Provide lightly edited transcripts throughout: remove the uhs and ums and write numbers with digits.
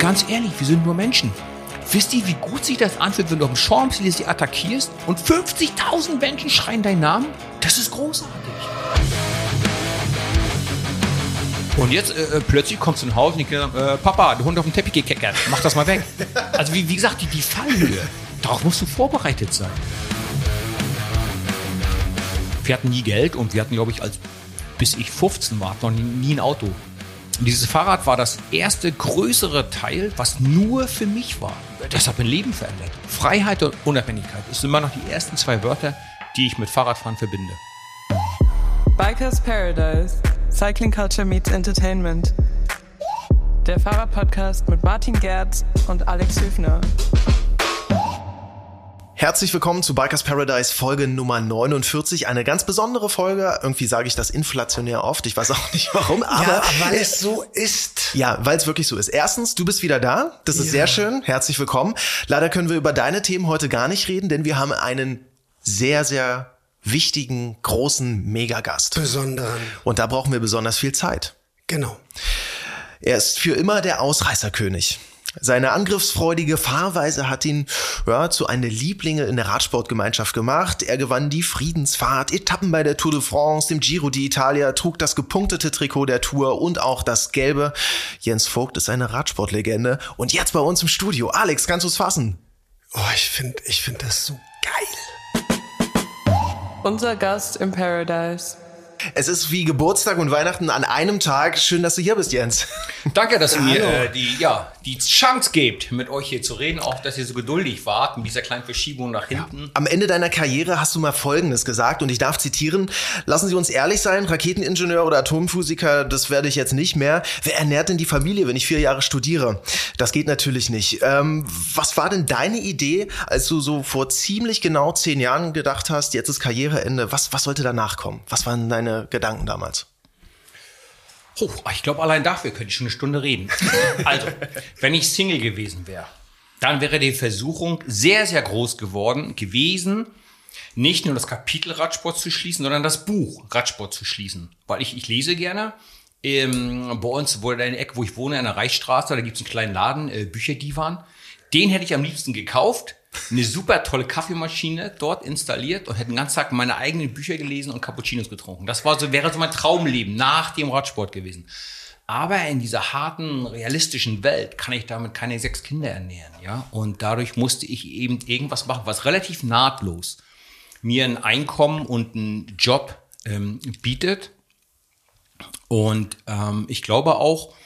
ganz ehrlich, wir sind nur Menschen. Wisst ihr, wie gut sich das anfühlt, wenn du auf dem Champs-Élysées attackierst und 50.000 Menschen schreien deinen Namen? Das ist großartig. Und jetzt plötzlich kommst du nach Hause und die Kinder sagen, Papa, der Hund auf dem Teppich gekeckert, mach das mal weg. Also wie gesagt, die Fallhöhe, darauf musst du vorbereitet sein. Wir hatten nie Geld und wir hatten, glaube ich, bis ich 15 war, noch nie ein Auto. Und dieses Fahrrad war das erste größere Teil, was nur für mich war. Das hat mein Leben verändert. Freiheit und Unabhängigkeit ist immer noch die ersten 2 Wörter, die ich mit Fahrradfahren verbinde. Bikers Paradise. Cycling Culture meets Entertainment. Der Fahrradpodcast mit Martin Gerz und Alex Höfner. Herzlich willkommen zu Bikers Paradise Folge Nummer 49. Eine ganz besondere Folge. Irgendwie sage ich das inflationär oft. Ich weiß auch nicht warum, aber weil es so ist. Ja, weil es wirklich so ist. Erstens, du bist wieder da. Das ist sehr schön. Herzlich willkommen. Leider können wir über deine Themen heute gar nicht reden, denn wir haben einen sehr, sehr wichtigen, großen Megagast. Besonderen. Und da brauchen wir besonders viel Zeit. Genau. Er ist für immer der Ausreißerkönig. Seine angriffsfreudige Fahrweise hat ihn zu einem Lieblinge in der Radsportgemeinschaft gemacht. Er gewann die Friedensfahrt, Etappen bei der Tour de France, dem Giro d'Italia, trug das gepunktete Trikot der Tour und auch das gelbe. Jens Vogt ist eine Radsportlegende. Und jetzt bei uns im Studio. Alex, kannst du es fassen? Oh, ich find das so geil. Unser Gast im Paradise. Es ist wie Geburtstag und Weihnachten an einem Tag. Schön, dass du hier bist, Jens. Danke, dass ihr mir die Chance gebt, mit euch hier zu reden. Auch, dass ihr so geduldig wart mit dieser kleinen Verschiebung nach hinten. Ja. Am Ende deiner Karriere hast du mal Folgendes gesagt und ich darf zitieren. Lassen Sie uns ehrlich sein, Raketeningenieur oder Atomphysiker, das werde ich jetzt nicht mehr. Wer ernährt denn die Familie, wenn ich 4 Jahre studiere? Das geht natürlich nicht. Was war denn deine Idee, als du so vor ziemlich genau 10 Jahren gedacht hast, jetzt ist Karriereende? Was sollte danach kommen? Was waren deine Gedanken damals? Ich glaube, allein dafür könnte ich schon eine Stunde reden. Also, wenn ich Single gewesen wäre, dann wäre die Versuchung sehr, sehr groß gewesen, nicht nur das Kapitel Radsport zu schließen, sondern das Buch Radsport zu schließen. Weil ich lese gerne. Bei uns wurde in der Ecke, wo ich wohne, an der Reichsstraße, da gibt es einen kleinen Laden, Bücherdivan. Den hätte ich am liebsten gekauft. Eine super tolle Kaffeemaschine dort installiert und hätte den ganzen Tag meine eigenen Bücher gelesen und Cappuccinos getrunken. Das wäre so mein Traumleben nach dem Radsport gewesen. Aber in dieser harten, realistischen Welt kann ich damit keine 6 Kinder ernähren, ja. Und dadurch musste ich eben irgendwas machen, was relativ nahtlos mir ein Einkommen und einen Job bietet. Und ich glaube auch,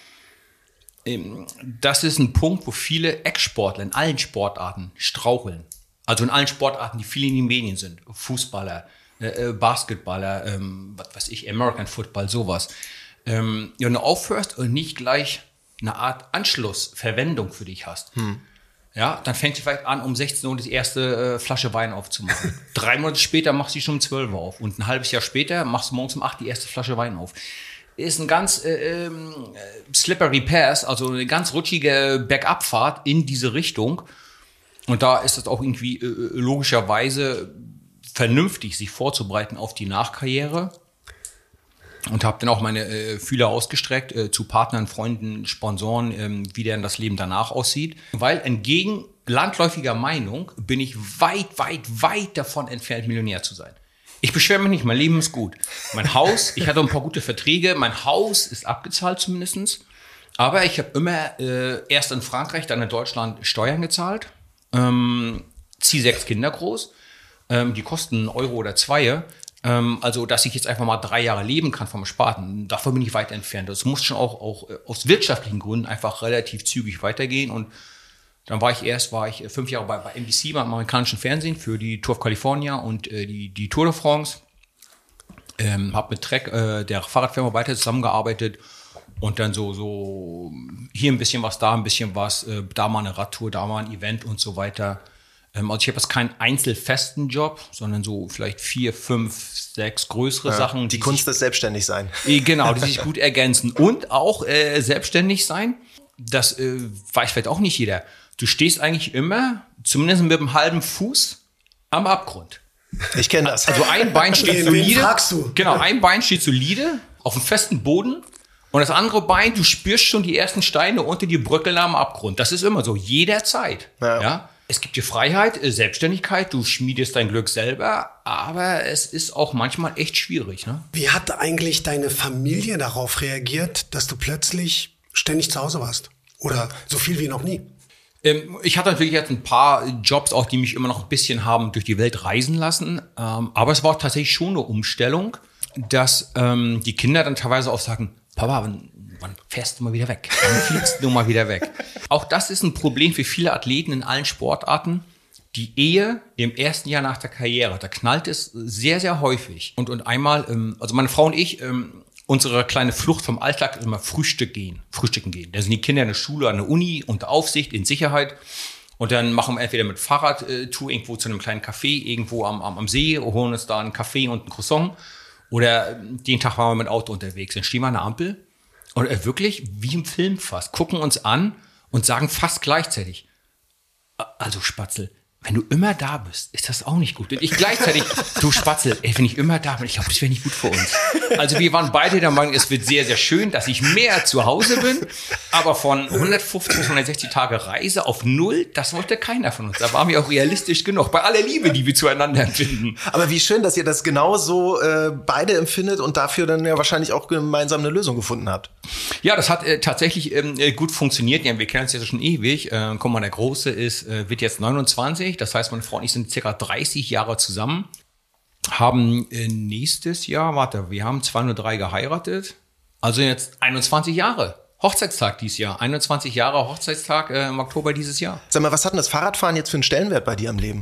das ist ein Punkt, wo viele Ex-Sportler in allen Sportarten straucheln. Also in allen Sportarten, die viel in den Medien sind. Fußballer, Basketballer, was weiß ich, American Football, sowas. Wenn du aufhörst und nicht gleich eine Art Anschlussverwendung für dich hast, ja, dann fängst du vielleicht an, um 16 Uhr die erste Flasche Wein aufzumachen. 3 Monate später machst du die schon um 12 Uhr auf. Und ein halbes Jahr später machst du morgens um 8 die erste Flasche Wein auf. Ist ein ganz slippery pass, also eine ganz rutschige Bergabfahrt in diese Richtung. Und da ist es auch irgendwie logischerweise vernünftig, sich vorzubereiten auf die Nachkarriere. Und habe dann auch meine Fühler ausgestreckt zu Partnern, Freunden, Sponsoren, wie denn das Leben danach aussieht. Weil entgegen landläufiger Meinung bin ich weit, weit, weit davon entfernt, Millionär zu sein. Ich beschwere mich nicht, mein Leben ist gut. Mein Haus, ich hatte ein paar gute Verträge, mein Haus ist abgezahlt zumindest. Aber ich habe immer erst in Frankreich, dann in Deutschland Steuern gezahlt, ziehe 6 Kinder groß, die kosten 1 Euro oder 2. Also, dass ich jetzt einfach mal 3 Jahre leben kann vom Sparten, davon bin ich weit entfernt. Das muss schon auch aus wirtschaftlichen Gründen einfach relativ zügig weitergehen. Und dann war ich 5 Jahre bei NBC, beim amerikanischen Fernsehen, für die Tour of California und die Tour de France. Habe mit Trek, der Fahrradfirma, weiter zusammengearbeitet und dann so hier ein bisschen was, da ein bisschen was, da mal eine Radtour, da mal ein Event und so weiter. Also ich habe jetzt keinen einzelfesten Job, sondern so vielleicht 4, 5, 6 größere Sachen. Die Kunst des Selbstständigsein. Genau, die sich gut ergänzen. Und auch selbstständig sein, das weiß vielleicht auch nicht jeder. Du stehst eigentlich immer, zumindest mit einem halben Fuß, am Abgrund. Ich kenne das. Also ein Bein steht solide. Wen fragst du? Genau, ein Bein steht solide auf einem festen Boden Und das andere Bein, du spürst schon die ersten Steine unter die Bröckel am Abgrund. Das ist immer so, jederzeit. Ja? Es gibt dir Freiheit, Selbstständigkeit, du schmiedest dein Glück selber, aber es ist auch manchmal echt schwierig. Ne? Wie hat eigentlich deine Familie darauf reagiert, dass du plötzlich ständig zu Hause warst? Oder so viel wie noch nie? Ich hatte natürlich jetzt ein paar Jobs, auch die mich immer noch ein bisschen haben durch die Welt reisen lassen. Aber es war tatsächlich schon eine Umstellung, dass die Kinder dann teilweise auch sagen, Papa, wann fährst du mal wieder weg? Wann fliegst du mal wieder weg? Auch das ist ein Problem für viele Athleten in allen Sportarten. Die Ehe im ersten Jahr nach der Karriere, da knallt es sehr, sehr häufig. Und einmal, also meine Frau und ich, unsere kleine Flucht vom Alltag ist immer frühstücken gehen. Da sind die Kinder in der Schule, an der Uni, unter Aufsicht, in Sicherheit. Und dann machen wir entweder mit Fahrradtour irgendwo zu einem kleinen Café, irgendwo am See, holen uns da einen Kaffee und ein Croissant. Oder den Tag waren wir mit Auto unterwegs. Dann stehen wir an der Ampel und wirklich wie im Film fast, gucken uns an und sagen fast gleichzeitig, also Spatzel, wenn du immer da bist, ist das auch nicht gut. Und ich gleichzeitig, du Spatzel, wenn ich immer da bin, ich glaube, das wäre nicht gut für uns. Also wir waren beide der Meinung, es wird sehr, sehr schön, dass ich mehr zu Hause bin, aber von 150 bis 160 Tage Reise auf 0, das wollte keiner von uns. Da waren wir auch realistisch genug, bei aller Liebe, die wir zueinander empfinden. Aber wie schön, dass ihr das genauso beide empfindet und dafür dann ja wahrscheinlich auch gemeinsam eine Lösung gefunden habt. Ja, das hat tatsächlich gut funktioniert. Ja, wir kennen uns ja schon ewig. Guck mal, der Große wird jetzt 29. Das heißt, meine Frau und ich sind circa 30 Jahre zusammen. Haben nächstes Jahr, wir haben 203 geheiratet. Also jetzt 21 Jahre. Hochzeitstag dieses Jahr. 21 Jahre Hochzeitstag im Oktober dieses Jahr. Sag mal, was hat denn das Fahrradfahren jetzt für einen Stellenwert bei dir im Leben?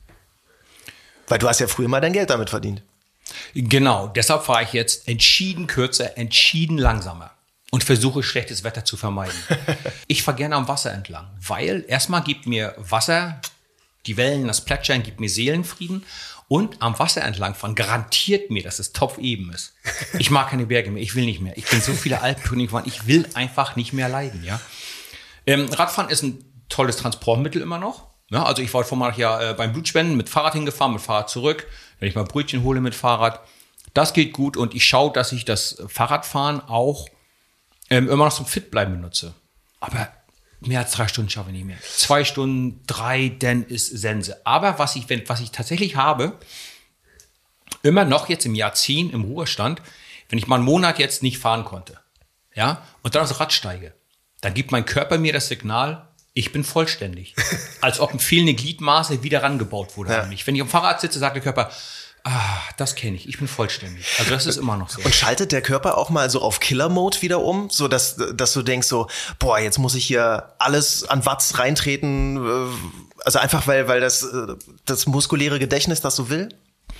Weil du hast ja früher mal dein Geld damit verdient. Genau, deshalb fahre ich jetzt entschieden kürzer, entschieden langsamer. Und versuche, schlechtes Wetter zu vermeiden. Ich fahre gerne am Wasser entlang, weil erstmal gibt mir Wasser, die Wellen, das Plätschern gibt mir Seelenfrieden. Und am Wasser entlang fahren garantiert mir, dass es topfeben ist. Ich mag keine Berge mehr, ich will nicht mehr. Ich bin so viele Alpentouren gefahren, ich will einfach nicht mehr leiden. Ja? Radfahren ist ein tolles Transportmittel immer noch. Ja, also ich war vor einem Jahr beim Blutspenden mit Fahrrad hingefahren, mit Fahrrad zurück. Wenn ich mal Brötchen hole mit Fahrrad, das geht gut. Und ich schaue, dass ich das Fahrradfahren auch immer noch zum Fitbleiben benutze. Aber mehr als 3 Stunden schaffe ich nicht mehr. 2 Stunden, 3, dann ist Sense. Aber was ich tatsächlich habe, immer noch jetzt im Jahr 10 im Ruhestand, wenn ich mal einen Monat jetzt nicht fahren konnte, ja, und dann aufs Rad steige, dann gibt mein Körper mir das Signal, ich bin vollständig. Als ob eine fehlende Gliedmaße wieder rangebaut wurde an mich. Wenn ich am Fahrrad sitze, sagt der Körper, das kenne ich bin vollständig. Also das ist immer noch so. Und schaltet der Körper auch mal so auf Killer-Mode wieder um, so dass du denkst so, boah, jetzt muss ich hier alles an Watts reintreten, also einfach weil das muskuläre Gedächtnis das so will?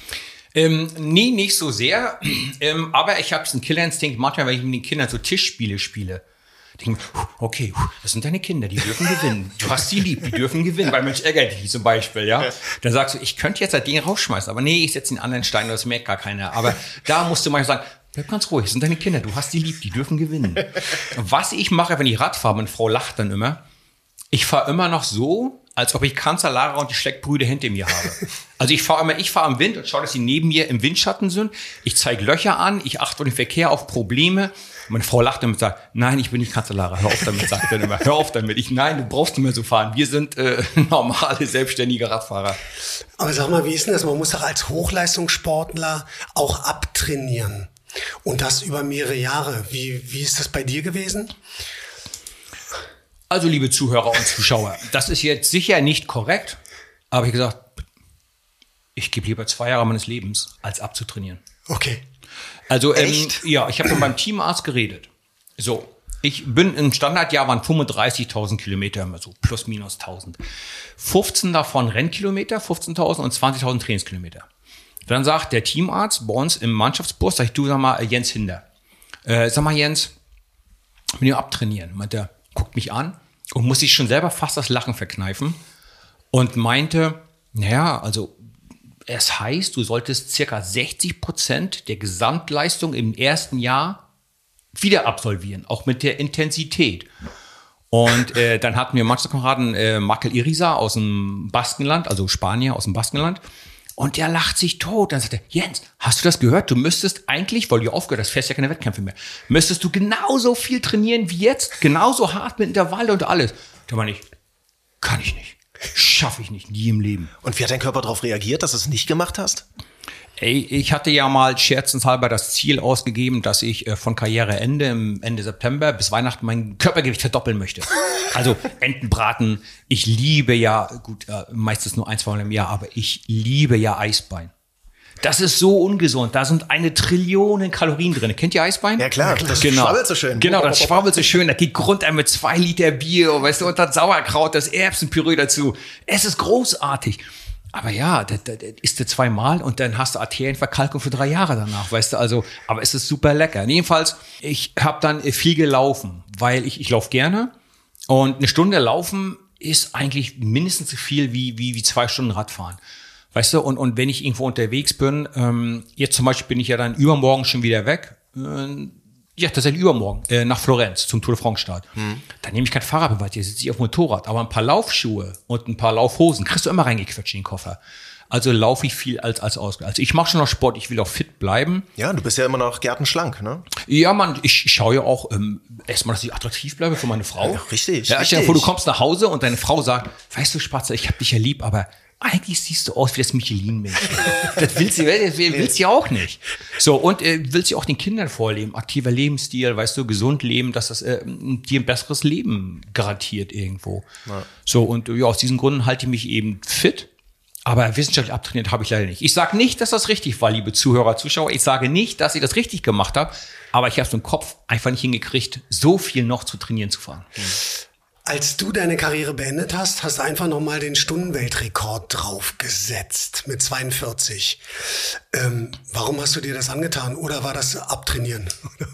Nee, nicht so sehr. Aber ich habe einen Killerinstinkt, manchmal, wenn ich mit den Kindern so Tischspiele spiele. Denke, okay, das sind deine Kinder, die dürfen gewinnen. Du hast sie lieb, die dürfen gewinnen, weil Mensch ärgert dich zum Beispiel, ja. Dann sagst du, ich könnte jetzt das Ding rausschmeißen, aber nee, ich setze den anderen Stein, das merkt gar keiner. Aber da musst du manchmal sagen, bleib ganz ruhig, das sind deine Kinder, du hast sie lieb, die dürfen gewinnen. Was ich mache, wenn ich Rad fahre, meine Frau lacht dann immer, ich fahre immer noch so, als ob ich Kanzler und die Schleckbrüder hinter mir habe. Also ich fahre am Wind und schaue, dass sie neben mir im Windschatten sind. Ich zeige Löcher an, ich achte auf den Verkehr, auf Probleme. Meine Frau lacht damit und sagt, nein, ich bin nicht Kanzler, hör auf damit, sagt er immer, hör auf damit. Nein, du brauchst nicht mehr so fahren. Wir sind normale, selbstständige Radfahrer. Aber sag mal, wie ist denn das? Man muss doch als Hochleistungssportler auch abtrainieren. Und das über mehrere Jahre. Wie ist das bei dir gewesen? Also, liebe Zuhörer und Zuschauer, das ist jetzt sicher nicht korrekt, aber ich habe gesagt, ich gebe lieber 2 Jahre meines Lebens, als abzutrainieren. Okay. Also, ja, ich habe mit meinem Teamarzt geredet. So, ich bin im Standardjahr waren 35.000 Kilometer, immer so plus minus 1.000. 15 davon Rennkilometer, 15.000 und 20.000 Trainingskilometer. Dann sagt der Teamarzt bei uns im Mannschaftsbus, sag ich, du sag mal, Jens Hinder. Sag mal, Jens, mit dem abtrainieren. Meint der, guckt mich an und muss sich schon selber fast das Lachen verkneifen und meinte, naja, also es heißt, du solltest circa 60% der Gesamtleistung im ersten Jahr wieder absolvieren, auch mit der Intensität. Und dann hatten wir Mannschaftskameraden Makel Irisa aus dem Baskenland, also Spanier aus dem Baskenland, Und der lacht sich tot. Dann sagt er, Jens, hast du das gehört? Du müsstest eigentlich, weil du aufgehört hast, fährst ja keine Wettkämpfe mehr, müsstest du genauso viel trainieren wie jetzt, genauso hart mit Intervalle und alles. Da meine ich, kann ich nicht. Schaffe ich nicht, nie im Leben. Und wie hat dein Körper darauf reagiert, dass du es nicht gemacht hast? Ey, ich hatte ja mal scherzenshalber das Ziel ausgegeben, dass ich von Karriereende im Ende September bis Weihnachten mein Körpergewicht verdoppeln möchte. Also Entenbraten, ich liebe ja, gut, meistens nur 1-2 Mal im Jahr, aber ich liebe ja Eisbein. Das ist so ungesund. Da sind 1 Trillion Kalorien drin. Kennt ihr Eisbein? Ja klar, das schwabbelt so schön. Genau, das schwabbelt so schön. Da geht runter mit 2 Liter Bier, weißt du, und das Sauerkraut, das Erbsenpüree dazu. Es ist großartig. Aber ja, das isst du 2-mal und dann hast du Arterienverkalkung für 3 Jahre danach, weißt du, also, aber es ist super lecker. Jedenfalls, ich habe dann viel gelaufen, weil ich laufe gerne und 1 Stunde laufen ist eigentlich mindestens so viel wie 2 Stunden Radfahren. Weißt du, und wenn ich irgendwo unterwegs bin, jetzt zum Beispiel bin ich ja dann übermorgen schon wieder weg, ja, tatsächlich übermorgen, nach Florenz zum Tour de France Start. Dann nehme ich kein Fahrrad mit, hier sitze ich auf dem Motorrad, aber ein paar Laufschuhe und ein paar Laufhosen kriegst du immer reingequetscht in den Koffer. Also laufe ich viel als Ausgleich. Also ich mache schon noch Sport, ich will auch fit bleiben. Ja, du bist ja immer noch gärtenschlank, ne? Ja, Mann, ich schaue ja auch erstmal, dass ich attraktiv bleibe für meine Frau. Ja, richtig, ja, richtig. Stell dir vor, du kommst nach Hause und deine Frau sagt, weißt du, Spatze, ich hab dich ja lieb, aber eigentlich siehst du aus wie das Michelin-Mädchen. Das will sie auch nicht. So, und will sie auch den Kindern vorleben. Aktiver Lebensstil, weißt du, gesund leben, dass das dir ein besseres Leben garantiert irgendwo. Ja. So, und ja, aus diesen Gründen halte ich mich eben fit. Aber wissenschaftlich abtrainiert habe ich leider nicht. Ich sage nicht, dass das richtig war, liebe Zuhörer, Zuschauer. Ich sage nicht, dass ich das richtig gemacht habe. Aber ich habe es im Kopf einfach nicht hingekriegt, so viel noch zu trainieren zu fahren. Als du deine Karriere beendet hast, hast du einfach nochmal den Stundenweltrekord draufgesetzt mit 42. Warum hast du dir das angetan? Oder war das Abtrainieren?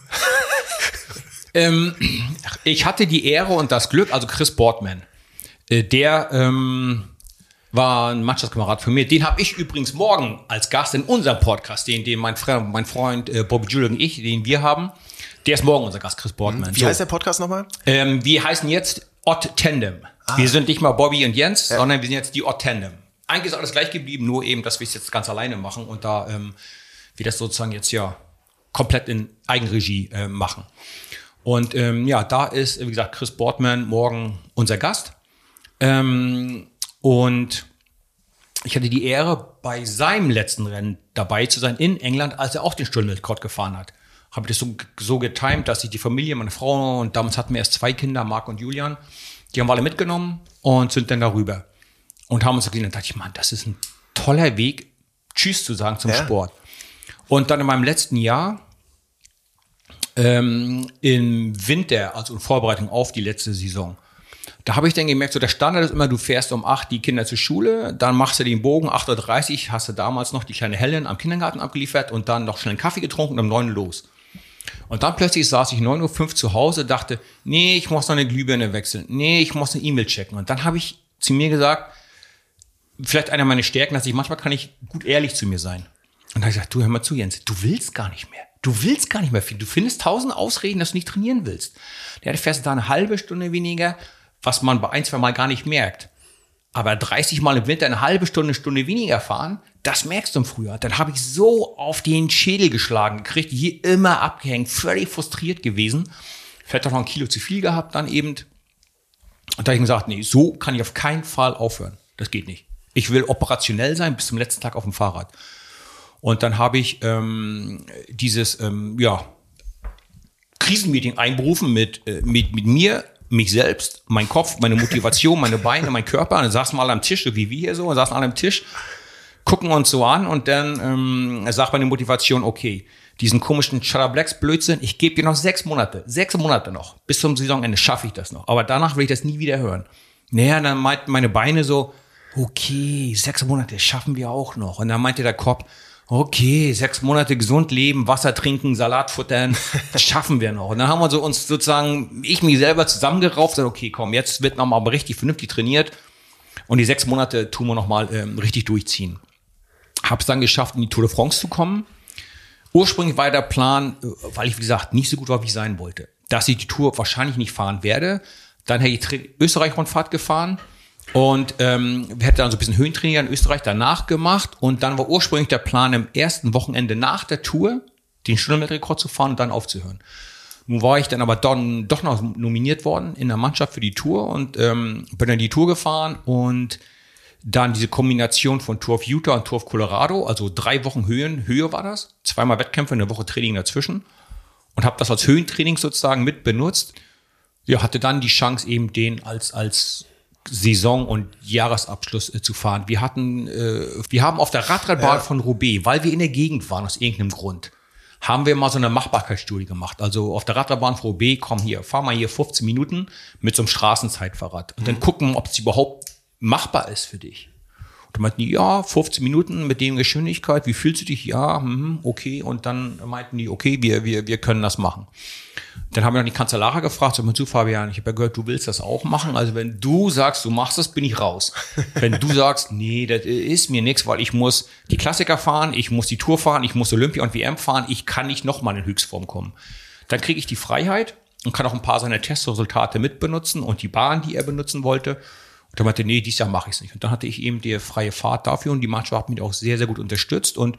Ich hatte die Ehre und das Glück, also Chris Boardman, der war ein Mannschaftskamerad von mir. Den habe ich übrigens morgen als Gast in unserem Podcast, den mein Freund Bobby Julian und ich, den wir haben. Der ist morgen unser Gast, Chris Boardman. Wie heißt der Podcast nochmal? Wir heißen jetzt Odd Tandem. Wir sind nicht mal Bobby und Jens, sondern wir sind jetzt die Odd Tandem. Eigentlich ist alles gleich geblieben, nur eben, dass wir es jetzt ganz alleine machen und da wir das sozusagen jetzt ja komplett in Eigenregie machen. Und ja, da ist, wie gesagt, Chris Boardman morgen unser Gast. Und ich hatte die Ehre, bei seinem letzten Rennen dabei zu sein in England, als er auch den Stundenweltrekord gefahren hat. Habe ich das so getimt, dass ich die Familie, meine Frau, und damals hatten wir erst 2 Kinder, Marc und Julian, die haben wir alle mitgenommen und sind dann darüber. Und haben uns gesehen, und dachte ich, Mann, das ist ein toller Weg, Tschüss zu sagen zum Sport. Und dann in meinem letzten Jahr, im Winter, also in Vorbereitung auf die letzte Saison, da habe ich dann gemerkt, so der Standard ist immer, du fährst um 8 die Kinder zur Schule, dann machst du den Bogen, 8:30 Uhr, hast du damals noch die kleine Helen am Kindergarten abgeliefert und dann noch schnell einen Kaffee getrunken und um 9 Uhr los. Und dann plötzlich saß ich 9:05 Uhr zu Hause, dachte, nee, ich muss noch eine Glühbirne wechseln, nee, ich muss eine E-Mail checken. Und dann habe ich zu mir gesagt, vielleicht einer meiner Stärken, dass manchmal kann ich gut ehrlich zu mir sein. Und da habe ich gesagt, du hör mal zu, Jens, du willst gar nicht mehr. Du willst gar nicht mehr viel. Du findest 1000 Ausreden, dass du nicht trainieren willst. Ja, du fährst da eine halbe Stunde weniger, was man bei 1-2 Mal gar nicht merkt. Aber 30 Mal im Winter eine halbe Stunde weniger fahren, das merkst du im Frühjahr. Dann habe ich so auf den Schädel geschlagen gekriegt, hier immer abgehängt, völlig frustriert gewesen. Vielleicht auch noch 1 Kilo zu viel gehabt dann eben. Und da habe ich gesagt, nee, so kann ich auf keinen Fall aufhören. Das geht nicht. Ich will operationell sein bis zum letzten Tag auf dem Fahrrad. Und dann habe ich dieses Krisenmeeting einberufen mit mir, mich selbst, mein Kopf, meine Motivation, meine Beine, mein Körper. Und dann saßen wir alle am Tisch, so wie wir hier so, und saßen alle am Tisch, gucken uns so an und dann sagt meine Motivation, okay, diesen komischen Shutterblacks-Blödsinn, ich gebe dir noch 6 Monate. 6 Monate noch. Bis zum Saisonende schaffe ich das noch. Aber danach will ich das nie wieder hören. Naja, dann meinten meine Beine so, okay, 6 Monate schaffen wir auch noch. Und dann meinte der Kopf, okay, 6 Monate gesund leben, Wasser trinken, Salat futtern, das schaffen wir noch. Und dann haben wir so uns sozusagen, ich mich selber zusammengerauft, gesagt, okay, komm, jetzt wird nochmal richtig vernünftig trainiert und die 6 Monate tun wir nochmal richtig durchziehen. Hab's dann geschafft, in die Tour de France zu kommen. Ursprünglich war der Plan, weil ich, wie gesagt, nicht so gut war, wie ich sein wollte, dass ich die Tour wahrscheinlich nicht fahren werde. Dann hätte ich Österreich-Rundfahrt gefahren Und wir hätten dann so ein bisschen Höhentraining in Österreich danach gemacht. Und dann war ursprünglich der Plan, am ersten Wochenende nach der Tour den Stundenweltrekord zu fahren und dann aufzuhören. Nun war ich dann aber doch noch nominiert worden in der Mannschaft für die Tour und bin dann die Tour gefahren und dann diese Kombination von Tour of Utah und Tour of Colorado, also 3 Wochen Höhe war das, 2-mal Wettkämpfe, 1 Woche Training dazwischen und habe das als Höhentraining sozusagen mit benutzt. Ja, hatte dann die Chance eben den als Saison- und Jahresabschluss zu fahren. Wir haben auf der Radrennbahn von Roubaix, weil wir in der Gegend waren aus irgendeinem Grund, haben wir mal so eine Machbarkeitsstudie gemacht. Also auf der Radrennbahn von Roubaix, komm hier, fahr mal hier 15 Minuten mit so einem Straßenzeitfahrrad und dann gucken, ob es überhaupt machbar ist für dich. Und dann meinten die, ja, 15 Minuten mit dem Geschwindigkeit, wie fühlst du dich? Ja, okay. Und dann meinten die, okay, wir können das machen. Dann haben wir noch die Kanzellare gefragt, so, zu Fabian, ich habe ja gehört, du willst das auch machen. Also wenn du sagst, du machst das, bin ich raus. Wenn du sagst, nee, das ist mir nichts, weil ich muss die Klassiker fahren, ich muss die Tour fahren, ich muss Olympia und WM fahren, ich kann nicht nochmal in Höchstform kommen. Dann kriege ich die Freiheit und kann auch ein paar seiner Testresultate mitbenutzen und die Bahn, die er benutzen wollte. Und er meinte, nee, dieses Jahr mache ich es nicht. Und dann hatte ich eben die freie Fahrt dafür und die Mannschaft hat mich auch sehr, sehr gut unterstützt. Und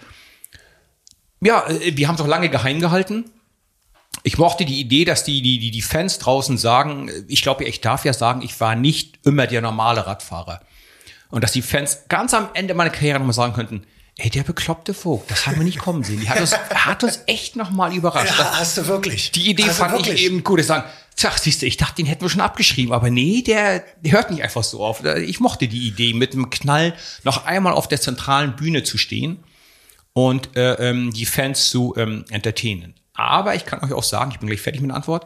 ja, wir haben es auch lange geheim gehalten. Ich mochte die Idee, dass die Fans draußen sagen, ich glaube, ich darf ja sagen, ich war nicht immer der normale Radfahrer. Und dass die Fans ganz am Ende meiner Karriere nochmal sagen könnten, ey, der bekloppte Vogt, das haben wir nicht kommen sehen. Die hat uns echt nochmal überrascht. Ja, hast du wirklich. Die Idee fand ich eben gut. Die sagen, siehst du, ich dachte, den hätten wir schon abgeschrieben. Aber nee, der hört nicht einfach so auf. Ich mochte die Idee, mit einem Knall noch einmal auf der zentralen Bühne zu stehen und die Fans zu entertainen. Aber ich kann euch auch sagen, ich bin gleich fertig mit der Antwort.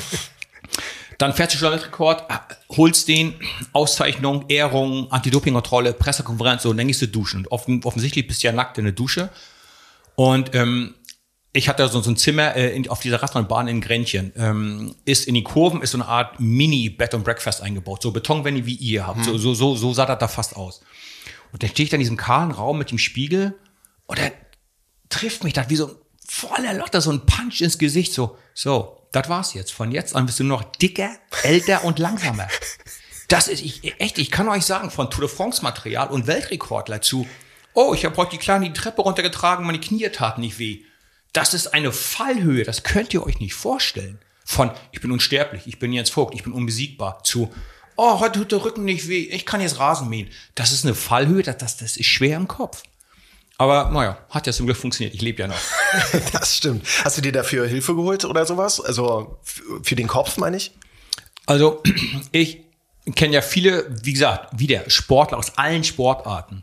Dann fährst du Stundenweltrekord, holst den, Auszeichnung, Ehrung, Anti-Doping-Kontrolle, Pressekonferenz, so, und dann gehst du duschen. Und offensichtlich bist du ja nackt in der Dusche. Und ich hatte so ein Zimmer auf dieser Radrennbahn in Grenchen. Ist in die Kurven, ist so eine Art Mini-Bed and Breakfast eingebaut. So Betonwände, wie ihr habt. So sah das da fast aus. Und dann stehe ich da in diesem kahlen Raum mit dem Spiegel und dann trifft mich das wie so voller Lotte, so ein Punch ins Gesicht. So, das war's jetzt. Von jetzt an bist du nur noch dicker, älter und langsamer. Das ist, ich kann euch sagen, von Tour de France Material und Weltrekordler zu, ich habe heute die Treppe runtergetragen, meine Knie taten nicht weh. Das ist eine Fallhöhe, das könnt ihr euch nicht vorstellen. Von, ich bin unsterblich, ich bin Jens Vogt, ich bin unbesiegbar, zu, heute tut der Rücken nicht weh, ich kann jetzt Rasen mähen. Das ist eine Fallhöhe, das ist schwer im Kopf. Aber naja, hat ja zum Glück funktioniert. Ich lebe ja noch. Das stimmt. Hast du dir dafür Hilfe geholt oder sowas? Also für den Kopf, meine ich? Also ich kenne ja viele, wie gesagt, wieder Sportler aus allen Sportarten.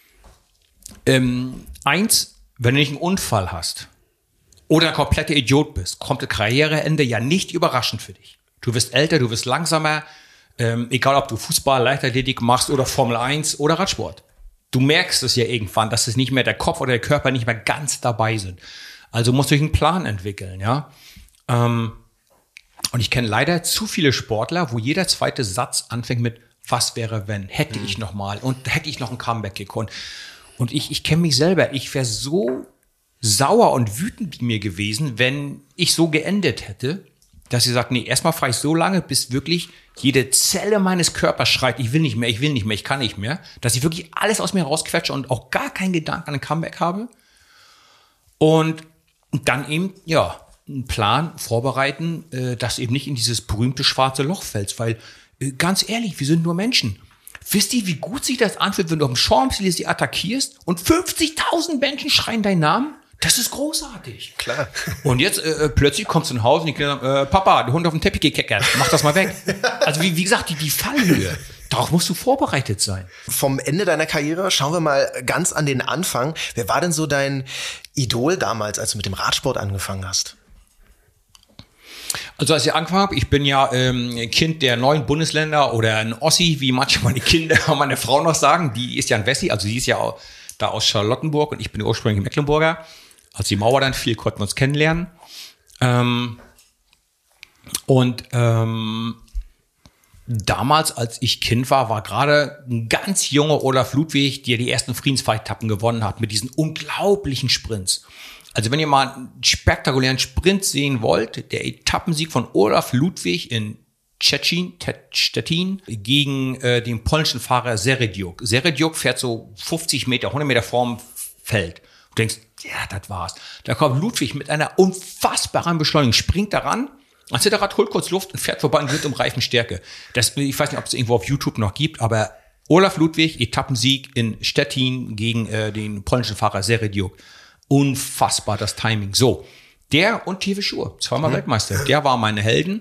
Eins, wenn du nicht einen Unfall hast oder ein kompletter Idiot bist, kommt das Karriereende ja nicht überraschend für dich. Du wirst älter, du wirst langsamer, egal ob du Fußball, Leichtathletik machst oder Formel 1 oder Radsport. Du merkst es ja irgendwann, dass es nicht mehr der Kopf oder der Körper nicht mehr ganz dabei sind. Also musst du einen Plan entwickeln, ja. Und ich kenne leider zu viele Sportler, wo jeder zweite Satz anfängt mit, was wäre wenn, hätte ich noch mal und hätte ich noch ein Comeback gekonnt. Und ich kenne mich selber, ich wäre so sauer und wütend mir gewesen, wenn ich so geendet hätte, dass sie sagt, nee, erstmal fahre ich so lange, bis wirklich jede Zelle meines Körpers schreit, ich will nicht mehr, ich kann nicht mehr, dass ich wirklich alles aus mir rausquetsche und auch gar keinen Gedanken an ein Comeback habe. Und dann eben, ja, einen Plan vorbereiten, dass eben nicht in dieses berühmte schwarze Loch fällst, weil, ganz ehrlich, wir sind nur Menschen. Wisst ihr, wie gut sich das anfühlt, wenn du auf dem Champs-Élysées attackierst und 50.000 Menschen schreien deinen Namen? Das ist großartig. Klar. Und jetzt plötzlich kommst du nach Hause und die Kinder sagen, Papa, der Hund auf den Teppich gekeckert, mach das mal weg. Also wie gesagt, die Fallhöhe, darauf musst du vorbereitet sein. Vom Ende deiner Karriere schauen wir mal ganz an den Anfang. Wer war denn so dein Idol damals, als du mit dem Radsport angefangen hast? Also als ich angefangen habe, ich bin ja Kind der 9 Bundesländer oder ein Ossi, wie manche meine Kinder und meine Frau noch sagen. Die ist ja ein Wessi, also sie ist ja auch da aus Charlottenburg und ich bin ursprünglich Mecklenburger. Als die Mauer dann fiel, konnten wir uns kennenlernen. Damals, als ich Kind war gerade ein ganz junger Olaf Ludwig, der die ersten Friedensfahretappen gewonnen hat mit diesen unglaublichen Sprints. Also wenn ihr mal einen spektakulären Sprint sehen wollt, der Etappensieg von Olaf Ludwig in Stettin gegen den polnischen Fahrer Serediuk. Serediuk fährt so 50 Meter, 100 Meter vorm Feld. Du denkst, ja, das war's. Da kommt Ludwig mit einer unfassbaren Beschleunigung, springt daran, als Hinterrad holt kurz Luft und fährt vorbei und wird um Reifenstärke. Ich weiß nicht, ob es irgendwo auf YouTube noch gibt, aber Olaf Ludwig, Etappensieg in Stettin gegen den polnischen Fahrer Serediuk. Unfassbar das Timing. So, der und tiefe Schuhe, zweimal Weltmeister, der war meine Helden.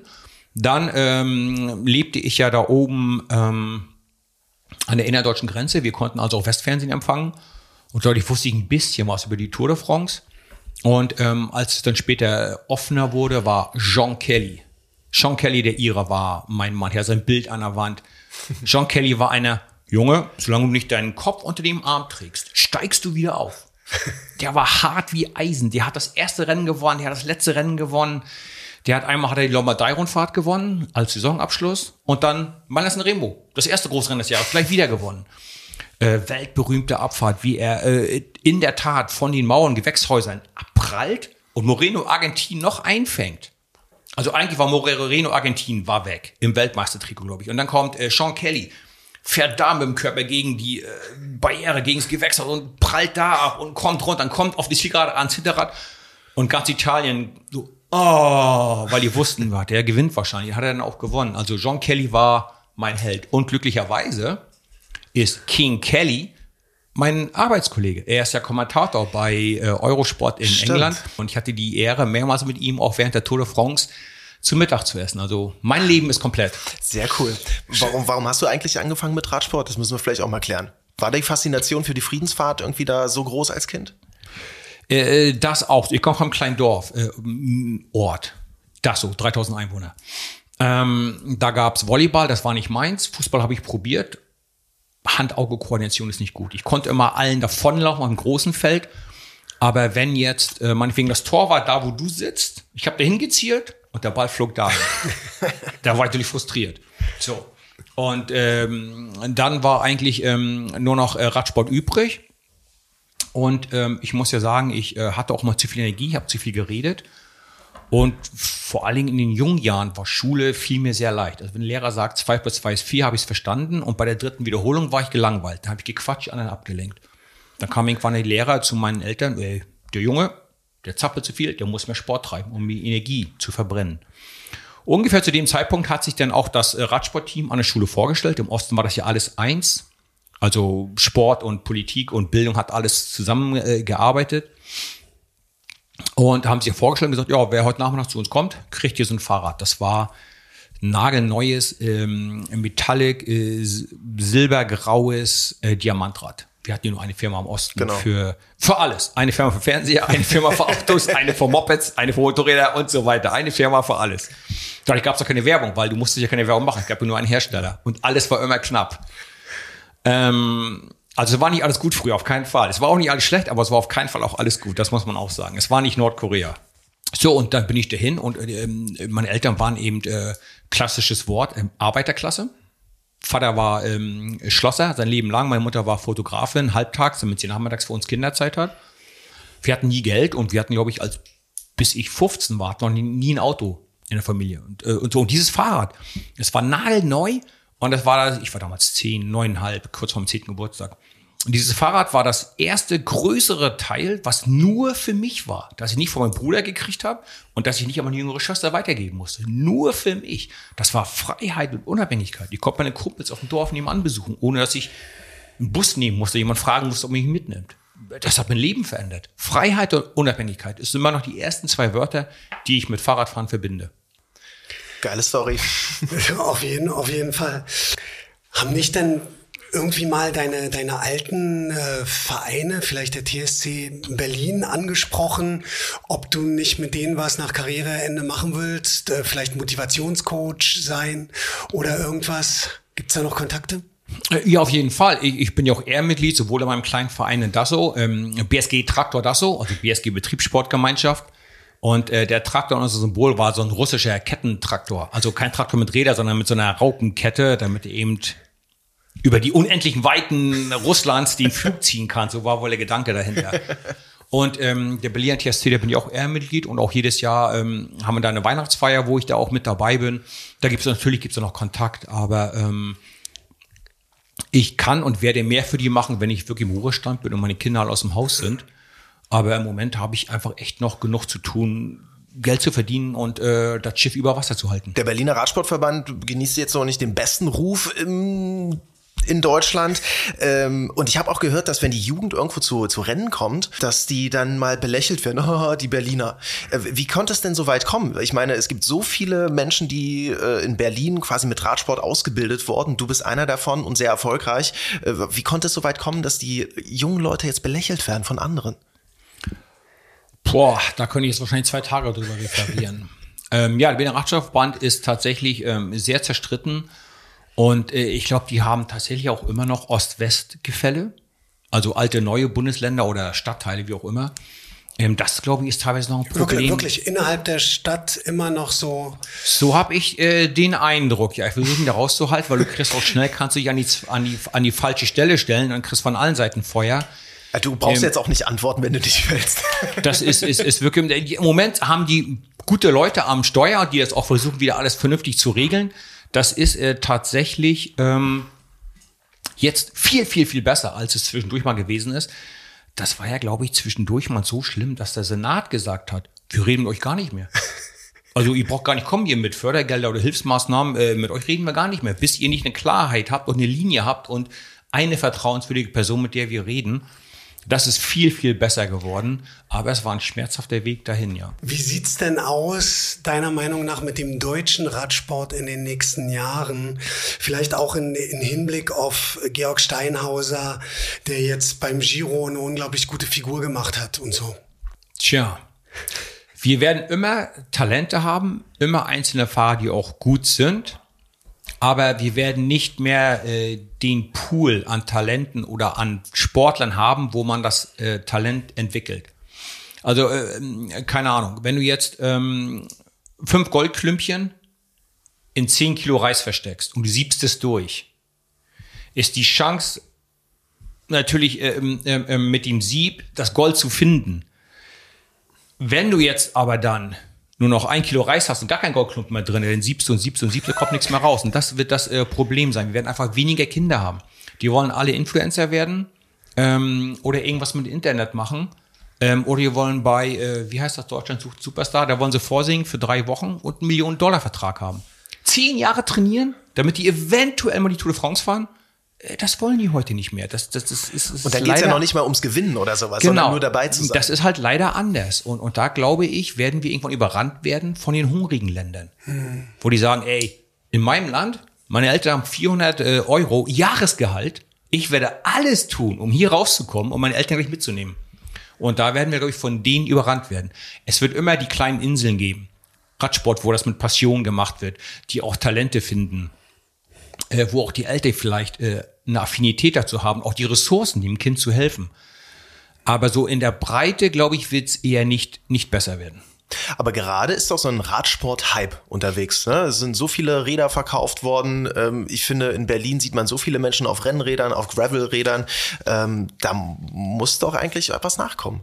Dann lebte ich ja da oben an der innerdeutschen Grenze. Wir konnten also auch Westfernsehen empfangen. Und dadurch wusste ich ein bisschen was über die Tour de France. Und als es dann später offener wurde, war Jean Kelly. Jean Kelly, der Ire, war mein Mann. Er hat sein Bild an der Wand. Jean Kelly war einer, Junge, solange du nicht deinen Kopf unter dem Arm trägst, steigst du wieder auf. Der war hart wie Eisen. Der hat das erste Rennen gewonnen, der hat das letzte Rennen gewonnen. Der hat einmal die Lombardei-Rundfahrt gewonnen als Saisonabschluss und dann Mailand San Remo, das erste Großrennen des Jahres, vielleicht wieder gewonnen. Weltberühmte Abfahrt, wie er in der Tat von den Mauern, Gewächshäusern abprallt und Moreno Argentin noch einfängt. Also eigentlich war Moreno Argentin war weg im Weltmeistertrikot, glaube ich. Und dann kommt Sean Kelly, fährt da mit dem Körper gegen die Barriere, gegen das Gewächshaus und prallt da ab und kommt runter, dann kommt auf die Zielgerade ans Hinterrad und ganz Italien so, weil die wussten, der gewinnt wahrscheinlich, hat er dann auch gewonnen. Also Jean Kelly war mein Held. Und glücklicherweise ist King Kelly mein Arbeitskollege. Er ist ja Kommentator bei Eurosport in England. Und ich hatte die Ehre, mehrmals mit ihm auch während der Tour de France zu Mittag zu essen. Also mein Leben ist komplett. Sehr cool. Warum hast du eigentlich angefangen mit Radsport? Das müssen wir vielleicht auch mal klären. War die Faszination für die Friedensfahrt irgendwie da so groß als Kind? Das auch. Ich komme vom kleinen Dorf, Ort. Das so, 3000 Einwohner. Da gab's Volleyball, das war nicht meins. Fußball habe ich probiert. Hand-Auge-Koordination ist nicht gut. Ich konnte immer allen davonlaufen am großen Feld. Aber wenn jetzt, meinetwegen das Tor war da, wo du sitzt, ich habe da hingezielt und der Ball flog dahin. Da war ich natürlich frustriert. So. Und dann war eigentlich nur noch Radsport übrig. Und ich muss ja sagen, ich hatte auch mal zu viel Energie, habe zu viel geredet. Und vor allen Dingen in den jungen Jahren war Schule fiel mir sehr leicht. Also wenn ein Lehrer sagt, 2 + 2 ist 4, habe ich es verstanden. Und bei der 3. Wiederholung war ich gelangweilt. Da habe ich gequatscht, anderen abgelenkt. Dann kam irgendwann der Lehrer zu meinen Eltern, der Junge, der zappelt zu viel, der muss mehr Sport treiben, um die Energie zu verbrennen. Ungefähr zu dem Zeitpunkt hat sich dann auch das Radsportteam an der Schule vorgestellt. Im Osten war das ja alles eins. Also Sport und Politik und Bildung hat alles zusammengearbeitet. Und haben sich vorgestellt und gesagt, ja, wer heute Nachmittag zu uns kommt, kriegt hier so ein Fahrrad. Das war nagelneues, Metallic, silbergraues Diamantrad. Wir hatten hier nur eine Firma im Osten für alles. Eine Firma für Fernseher, eine Firma für Autos, eine für Mopeds, eine für Motorräder und so weiter. Eine Firma für alles. Dadurch gab es doch keine Werbung, weil du musstest ja keine Werbung machen. Es gab nur einen Hersteller. Und alles war immer knapp. Also war nicht alles gut früher, auf keinen Fall. Es war auch nicht alles schlecht, aber es war auf keinen Fall auch alles gut. Das muss man auch sagen. Es war nicht Nordkorea. So, und dann bin ich dahin und meine Eltern waren eben, klassisches Wort, Arbeiterklasse. Vater war Schlosser, sein Leben lang. Meine Mutter war Fotografin, halbtags, damit sie nachmittags für uns Kinderzeit hat. Wir hatten nie Geld und wir hatten, glaube ich, bis ich 15 war, noch nie ein Auto in der Familie. Und so, und dieses Fahrrad, es war nagelneu. Und das war, ich war damals 10, 9,5, kurz vorm 10. Geburtstag. Und dieses Fahrrad war das erste größere Teil, was nur für mich war. Das ich nicht von meinem Bruder gekriegt habe und das ich nicht an meine jüngere Schwester weitergeben musste. Nur für mich. Das war Freiheit und Unabhängigkeit. Ich konnte meine Kumpels auf dem Dorf nebenan besuchen, ohne dass ich einen Bus nehmen musste, jemand fragen musste, ob mich mitnimmt. Das hat mein Leben verändert. Freiheit und Unabhängigkeit ist immer noch die ersten 2 Wörter, die ich mit Fahrradfahren verbinde. Geile Story. Auf jeden Fall. Haben nicht denn irgendwie mal deine alten Vereine, vielleicht der TSC Berlin, angesprochen, ob du nicht mit denen was nach Karriereende machen willst? Vielleicht Motivationscoach sein oder irgendwas? Gibt's da noch Kontakte? Ja, auf jeden Fall. Ich bin ja auch Ehrenmitglied, sowohl in meinem kleinen Verein in Dassow, BSG Traktor Dassow, also BSG Betriebssportgemeinschaft. Und der Traktor, unser Symbol, war so ein russischer Kettentraktor. Also kein Traktor mit Rädern, sondern mit so einer Raupenkette, damit er eben über die unendlichen Weiten Russlands den Flug ziehen kann. So war wohl der Gedanke dahinter. Und der Berliner TSC, da bin ich auch Ehrenmitglied und auch jedes Jahr haben wir da eine Weihnachtsfeier, wo ich da auch mit dabei bin. Da gibt's noch Kontakt, aber ich kann und werde mehr für die machen, wenn ich wirklich im Ruhestand bin und meine Kinder alle aus dem Haus sind. Aber im Moment habe ich einfach echt noch genug zu tun, Geld zu verdienen und das Schiff über Wasser zu halten. Der Berliner Radsportverband genießt jetzt noch nicht den besten Ruf in Deutschland. Und ich habe auch gehört, dass wenn die Jugend irgendwo zu Rennen kommt, dass die dann mal belächelt werden. Oh, die Berliner. Wie konnte es denn so weit kommen? Ich meine, es gibt so viele Menschen, die in Berlin quasi mit Radsport ausgebildet wurden. Du bist einer davon und sehr erfolgreich. Wie konnte es so weit kommen, dass die jungen Leute jetzt belächelt werden von anderen? Boah, da könnte ich jetzt wahrscheinlich 2 Tage drüber referieren. Der Berliner Radsportverband ist tatsächlich sehr zerstritten. Und ich glaube, die haben tatsächlich auch immer noch Ost-West-Gefälle, also alte, neue Bundesländer oder Stadtteile, wie auch immer. Das, glaube ich, ist teilweise noch ein Problem. Wirklich, innerhalb der Stadt immer noch so. So habe ich den Eindruck. Ja, ich versuche ihn da rauszuhalten, weil du kriegst auch schnell, kannst dich an die falsche Stelle stellen und kriegst von allen Seiten Feuer. Du brauchst jetzt auch nicht antworten, wenn du nicht willst. Das ist wirklich, im Moment haben die gute Leute am Steuer, die das auch versuchen, wieder alles vernünftig zu regeln. Das ist tatsächlich jetzt viel, viel, viel besser, als es zwischendurch mal gewesen ist. Das war ja, glaube ich, zwischendurch mal so schlimm, dass der Senat gesagt hat, wir reden mit euch gar nicht mehr. Also ihr braucht gar nicht kommen, ihr mit Fördergelder oder Hilfsmaßnahmen, mit euch reden wir gar nicht mehr, bis ihr nicht eine Klarheit habt und eine Linie habt und eine vertrauenswürdige Person, mit der wir reden. Das ist viel, viel besser geworden, aber es war ein schmerzhafter Weg dahin, ja. Wie sieht's denn aus, deiner Meinung nach, mit dem deutschen Radsport in den nächsten Jahren? Vielleicht auch in Hinblick auf Georg Steinhauser, der jetzt beim Giro eine unglaublich gute Figur gemacht hat und so. Tja, wir werden immer Talente haben, immer einzelne Fahrer, die auch gut sind. Aber wir werden nicht mehr den Pool an Talenten oder an Sportlern haben, wo man das Talent entwickelt. Also, keine Ahnung, wenn du jetzt 5 Goldklümpchen in 10 Kilo Reis versteckst und du siebst es durch, ist die Chance natürlich mit dem Sieb das Gold zu finden. Wenn du jetzt aber dann nur noch 1 Kilo Reis hast und gar kein Goldklumpen mehr drin, dann siebst du, kommt nichts mehr raus. Und das wird das Problem sein. Wir werden einfach weniger Kinder haben. Die wollen alle Influencer werden oder irgendwas mit Internet machen. Oder die wollen bei, wie heißt das, Deutschland sucht Superstar, da wollen sie vorsingen für 3 Wochen und einen $1-Millionen-Vertrag haben. 10 Jahre trainieren, damit die eventuell mal die Tour de France fahren. Das wollen die heute nicht mehr. Das ist und da geht es ja noch nicht mal ums Gewinnen oder sowas, sondern nur dabei zu sein. Das ist halt leider anders. Und da, glaube ich, werden wir irgendwann überrannt werden von den hungrigen Ländern. Wo die sagen, ey, in meinem Land, meine Eltern haben 400 Euro Jahresgehalt. Ich werde alles tun, um hier rauszukommen, um meine Eltern gleich mitzunehmen. Und da werden wir, glaube ich, von denen überrannt werden. Es wird immer die kleinen Inseln geben. Radsport, wo das mit Passion gemacht wird, die auch Talente finden. Wo auch die Eltern vielleicht eine Affinität dazu haben, auch die Ressourcen, dem Kind zu helfen. Aber so in der Breite, glaube ich, wird es eher nicht besser werden. Aber gerade ist doch so ein Radsport-Hype unterwegs. Ne? Es sind so viele Räder verkauft worden. Ich finde, in Berlin sieht man so viele Menschen auf Rennrädern, auf Gravelrädern. Da muss doch eigentlich etwas nachkommen.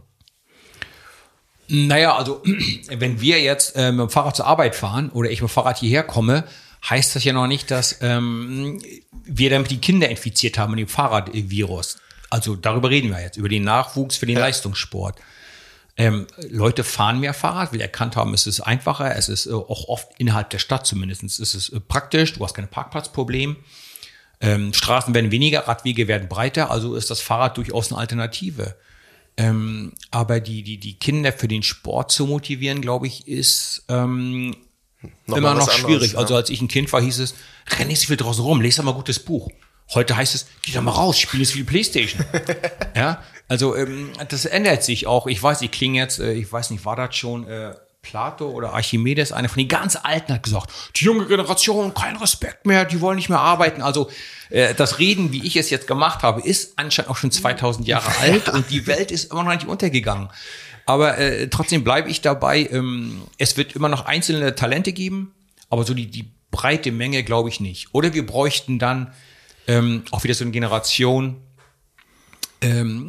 Naja, also wenn wir jetzt mit dem Fahrrad zur Arbeit fahren oder ich mit dem Fahrrad hierher komme, heißt das ja noch nicht, dass wir damit die Kinder infiziert haben mit dem Fahrradvirus. Also darüber reden wir jetzt, über den Nachwuchs für den Leistungssport. Leute fahren mehr Fahrrad, weil erkannt haben, es ist einfacher, es ist auch oft innerhalb der Stadt zumindest, es ist praktisch, du hast kein Parkplatzproblem. Straßen werden weniger, Radwege werden breiter, also ist das Fahrrad durchaus eine Alternative. Aber die Kinder für den Sport zu motivieren, glaube ich, ist immer noch schwierig. Ja. Also als ich ein Kind war, hieß es, renn nicht so viel draußen rum, lese mal ein gutes Buch. Heute heißt es, geh doch mal raus, spiel jetzt viel Playstation. Ja, also das ändert sich auch. Ich weiß, ich klinge jetzt, ich weiß nicht, war das schon Plato oder Archimedes, einer von den ganz Alten hat gesagt, die junge Generation, kein Respekt mehr, die wollen nicht mehr arbeiten. Also das Reden, wie ich es jetzt gemacht habe, ist anscheinend auch schon 2000 Jahre alt und die Welt ist immer noch nicht untergegangen. Aber trotzdem bleibe ich dabei, es wird immer noch einzelne Talente geben, aber so die breite Menge glaube ich nicht. Oder wir bräuchten dann auch wieder so eine Generation, wie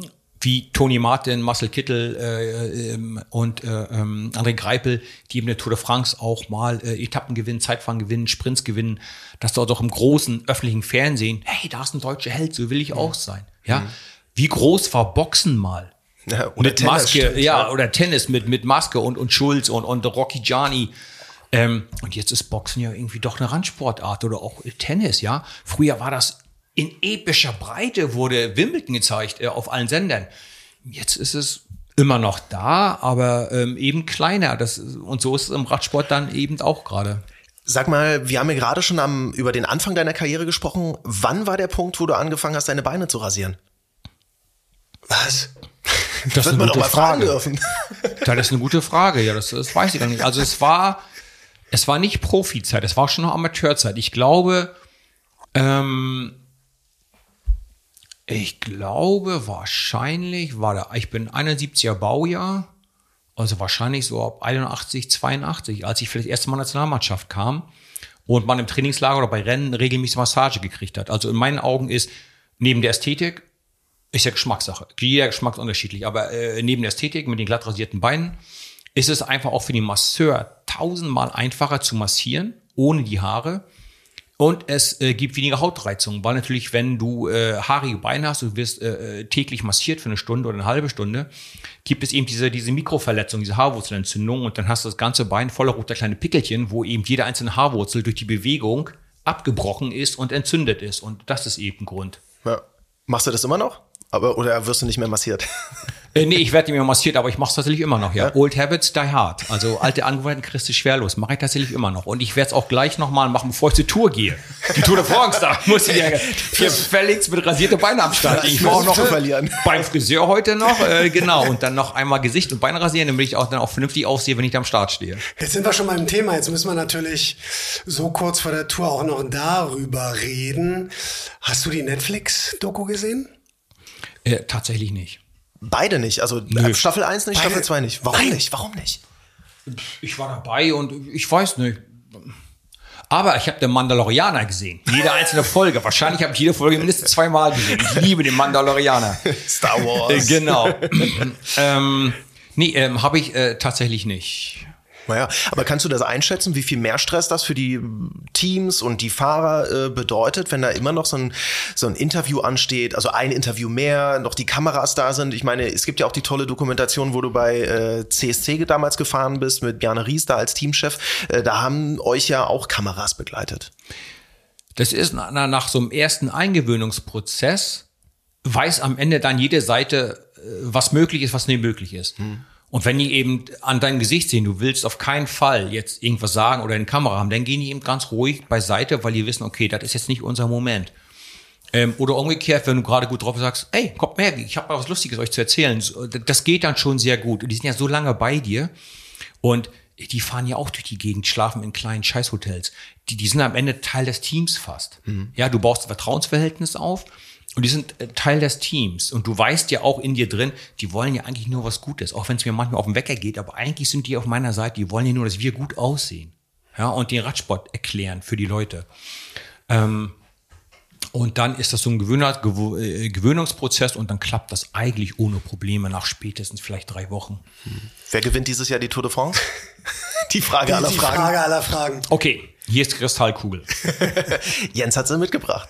wie Toni Martin, Marcel Kittel und André Greipel, die eben der Tour de France auch mal Etappen gewinnen, Zeitfahren gewinnen, Sprints gewinnen, dass dort auch im großen öffentlichen Fernsehen, hey, da ist ein deutscher Held, so will ich auch sein. Ja, wie groß war Boxen mal? Ja, mit Tennis, Maske, stimmt, ja, oder Tennis mit Maske und Schulz und Rocky Gianni. Und jetzt ist Boxen ja irgendwie doch eine Randsportart oder auch Tennis, ja. Früher war das in epischer Breite, wurde Wimbledon gezeigt auf allen Sendern. Jetzt ist es immer noch da, aber eben kleiner. Und so ist es im Radsport dann eben auch gerade. Sag mal, wir haben ja gerade schon über den Anfang deiner Karriere gesprochen. Wann war der Punkt, wo du angefangen hast, deine Beine zu rasieren? Was? Das ist eine gute Frage. Dürfen. Das ist eine gute Frage, ja, das weiß ich gar nicht. Also es war nicht Profizeit, es war schon noch Amateurzeit. Ich glaube wahrscheinlich ich bin 71er Baujahr, also wahrscheinlich so ab 81, 82, als ich für das erste Mal Nationalmannschaft kam und man im Trainingslager oder bei Rennen regelmäßig Massage gekriegt hat. Also in meinen Augen ist neben der Ästhetik, ist ja Geschmackssache, jeder Geschmack ist unterschiedlich, aber neben der Ästhetik mit den glatt rasierten Beinen ist es einfach auch für den Masseur 1000-mal einfacher zu massieren, ohne die Haare. Und es gibt weniger Hautreizungen, weil natürlich, wenn du haarige Beine hast, du wirst täglich massiert für eine Stunde oder eine halbe Stunde, gibt es eben diese Mikroverletzung, diese Haarwurzelentzündung und dann hast du das ganze Bein voller roter kleine Pickelchen, wo eben jede einzelne Haarwurzel durch die Bewegung abgebrochen ist und entzündet ist. Und das ist eben ein Grund. Ja. Machst du das immer noch? Oder wirst du nicht mehr massiert? Nee, ich werde nicht mehr massiert, aber ich mache es tatsächlich immer noch, ja. Old habits die hard. Also alte Angewohnheiten kriegst du schwer los. Mache ich tatsächlich immer noch. Und ich werde es auch gleich nochmal machen, bevor ich zur Tour gehe. Die Tour de France, da muss ich ja gefälligst mit rasierte Beine am Start. Ich brauche noch verlieren. Beim Friseur heute noch, genau. Und dann noch einmal Gesicht und Beine rasieren, damit ich auch dann auch vernünftig aussehe, wenn ich da am Start stehe. Jetzt sind wir schon mal im Thema. Jetzt müssen wir natürlich so kurz vor der Tour auch noch darüber reden. Hast du die Netflix-Doku gesehen? Tatsächlich nicht. Beide nicht, also Staffel 1 nicht, Staffel 2 nicht. Warum nicht? Warum nicht? Ich war dabei und ich weiß nicht. Aber ich habe den Mandalorianer gesehen. Jede einzelne Folge. Wahrscheinlich habe ich jede Folge mindestens 2-mal gesehen. Ich liebe den Mandalorianer. Star Wars. Genau. Habe ich tatsächlich nicht. Naja, aber kannst du das einschätzen, wie viel mehr Stress das für die Teams und die Fahrer bedeutet, wenn da immer noch so ein Interview ansteht, also ein Interview mehr, noch die Kameras da sind? Ich meine, es gibt ja auch die tolle Dokumentation, wo du bei CSC damals gefahren bist, mit Bjarne Ries da als Teamchef. Da haben euch ja auch Kameras begleitet. Das ist nach so einem ersten Eingewöhnungsprozess, weiß am Ende dann jede Seite, was möglich ist, was nicht möglich ist. Und wenn die eben an deinem Gesicht sehen, du willst auf keinen Fall jetzt irgendwas sagen oder eine Kamera haben, dann gehen die eben ganz ruhig beiseite, weil die wissen, okay, das ist jetzt nicht unser Moment. Oder umgekehrt, wenn du gerade gut drauf bist, sagst, ey, kommt mehr, ich habe mal was Lustiges euch zu erzählen. Das geht dann schon sehr gut. Und die sind ja so lange bei dir. Und die fahren ja auch durch die Gegend, schlafen in kleinen Scheißhotels. Die sind am Ende Teil des Teams fast. Ja, du baust ein Vertrauensverhältnis auf. Und die sind Teil des Teams. Und du weißt ja auch in dir drin, die wollen ja eigentlich nur was Gutes. Auch wenn es mir manchmal auf den Wecker geht. Aber eigentlich sind die auf meiner Seite. Die wollen ja nur, dass wir gut aussehen. Ja, und den Radsport erklären für die Leute. Und dann ist das so ein Gewöhnungsprozess. Und dann klappt das eigentlich ohne Probleme nach spätestens vielleicht 3 Wochen. Wer gewinnt dieses Jahr die Tour de France? Die Frage aller Fragen. Die Frage aller Fragen. Okay, hier ist die Kristallkugel. Jens hat sie mitgebracht.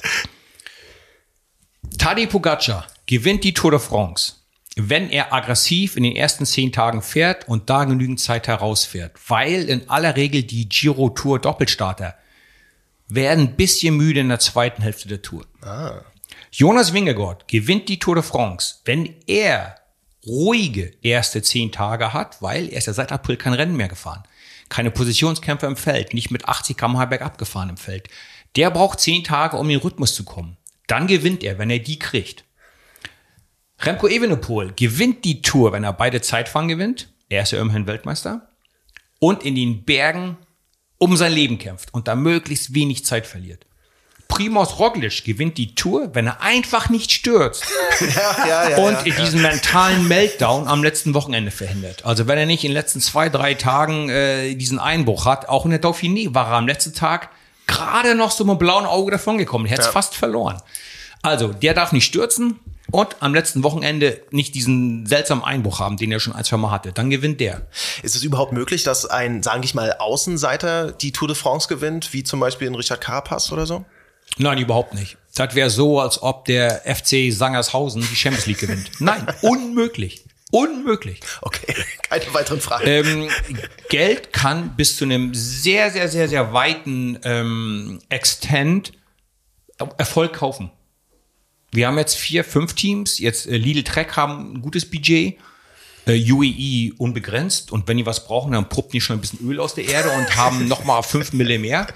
Tadej Pogačar gewinnt die Tour de France, wenn er aggressiv in den ersten 10 Tagen fährt und da genügend Zeit herausfährt. Weil in aller Regel die Giro-Tour-Doppelstarter werden ein bisschen müde in der zweiten Hälfte der Tour. Jonas Vingegaard gewinnt die Tour de France, wenn er ruhige erste 10 Tage hat, weil er ist ja seit April kein Rennen mehr gefahren. Keine Positionskämpfe im Feld, nicht mit 80 km/h bergab gefahren im Feld. Der braucht 10 Tage, um in den Rhythmus zu kommen. Dann gewinnt er, wenn er die kriegt. Remco Evenepoel gewinnt die Tour, wenn er beide Zeitfahren gewinnt. Er ist ja immerhin Weltmeister. Und in den Bergen um sein Leben kämpft und da möglichst wenig Zeit verliert. Primož Roglič gewinnt die Tour, wenn er einfach nicht stürzt. Und diesen mentalen Meltdown am letzten Wochenende verhindert. Also wenn er nicht in den letzten 2-3 Tagen diesen Einbruch hat, auch in der Dauphiné war er am letzten Tag gerade noch so mit einem blauen Auge davongekommen. Er hätte es fast verloren. Also, der darf nicht stürzen. und am letzten Wochenende nicht diesen seltsamen Einbruch haben, den er schon 1-2 Mal hatte, dann gewinnt der. Ist es überhaupt möglich, dass ein, sage ich mal, Außenseiter die Tour de France gewinnt, wie zum Beispiel in Richard Carapaz oder so? Nein, überhaupt nicht. Das wäre so, als ob der FC Sangershausen die Champions League gewinnt. Nein, unmöglich. Unmöglich. Okay, keine weiteren Fragen. Geld kann bis zu einem sehr, sehr, sehr, sehr weiten Extent Erfolg kaufen. Wir haben jetzt 4, 5 Teams. Jetzt Lidl Trek haben ein gutes Budget. UAE unbegrenzt. Und wenn die was brauchen, dann pumpen die schon ein bisschen Öl aus der Erde und haben nochmal 5 Mille mehr.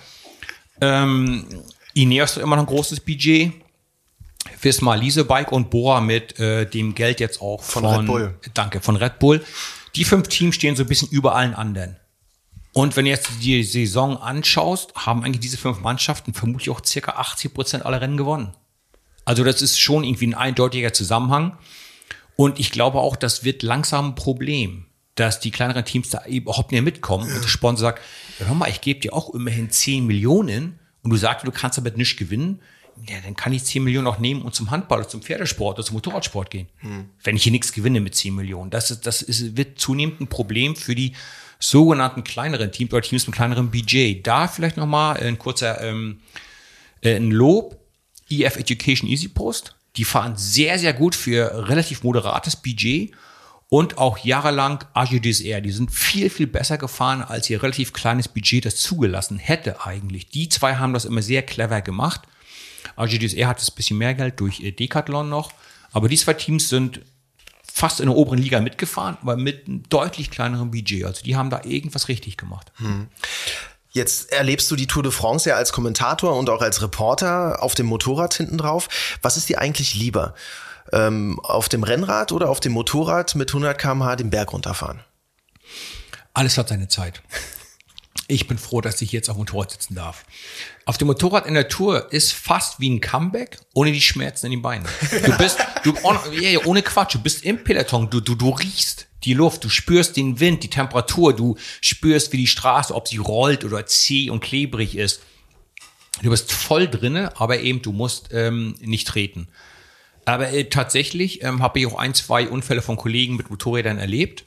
Ineos hat immer noch ein großes Budget. Visma Leasebike und Bora mit dem Geld jetzt auch von Red Bull. Danke, von Red Bull. Die 5 Teams stehen so ein bisschen über allen anderen. Und wenn du jetzt die Saison anschaust, haben eigentlich diese 5 Mannschaften vermutlich auch circa 80% aller Rennen gewonnen. Also das ist schon irgendwie ein eindeutiger Zusammenhang. Und ich glaube auch, das wird langsam ein Problem, dass die kleineren Teams da überhaupt nicht mitkommen. Und der Sponsor sagt, hör mal, ich gebe dir auch immerhin 10 Millionen und du sagst, du kannst damit nicht gewinnen. Ja, dann kann ich 10 Millionen auch nehmen und zum Handball oder zum Pferdesport oder zum Motorradsport gehen. Wenn ich hier nichts gewinne mit 10 Millionen. Das wird zunehmend ein Problem für die sogenannten kleineren Teams oder Teams mit kleinerem Budget. Da vielleicht nochmal ein kurzer ein Lob. EF Education Easy Post. Die fahren sehr, sehr gut für relativ moderates Budget und auch jahrelang AG2R. Die sind viel, viel besser gefahren, als ihr relativ kleines Budget das zugelassen hätte eigentlich. Die 2 haben das immer sehr clever gemacht. AG2R hat ein bisschen mehr Geld durch Decathlon noch. Aber die 2 Teams sind fast in der oberen Liga mitgefahren, aber mit einem deutlich kleineren Budget. Also die haben da irgendwas richtig gemacht. Jetzt erlebst du die Tour de France ja als Kommentator und auch als Reporter auf dem Motorrad hinten drauf. Was ist dir eigentlich lieber? Auf dem Rennrad oder auf dem Motorrad mit 100 km/h den Berg runterfahren? Alles hat seine Zeit. Ich bin froh, dass ich jetzt auf dem Motorrad sitzen darf. Auf dem Motorrad in der Tour ist fast wie ein Comeback, ohne die Schmerzen in den Beinen. Ohne Quatsch, du bist im Peloton, du riechst die Luft, du spürst den Wind, die Temperatur, du spürst, wie die Straße, ob sie rollt oder zäh und klebrig ist. Du bist voll drinne, aber eben, du musst nicht treten. Aber tatsächlich habe ich auch 1, 2 Unfälle von Kollegen mit Motorrädern erlebt.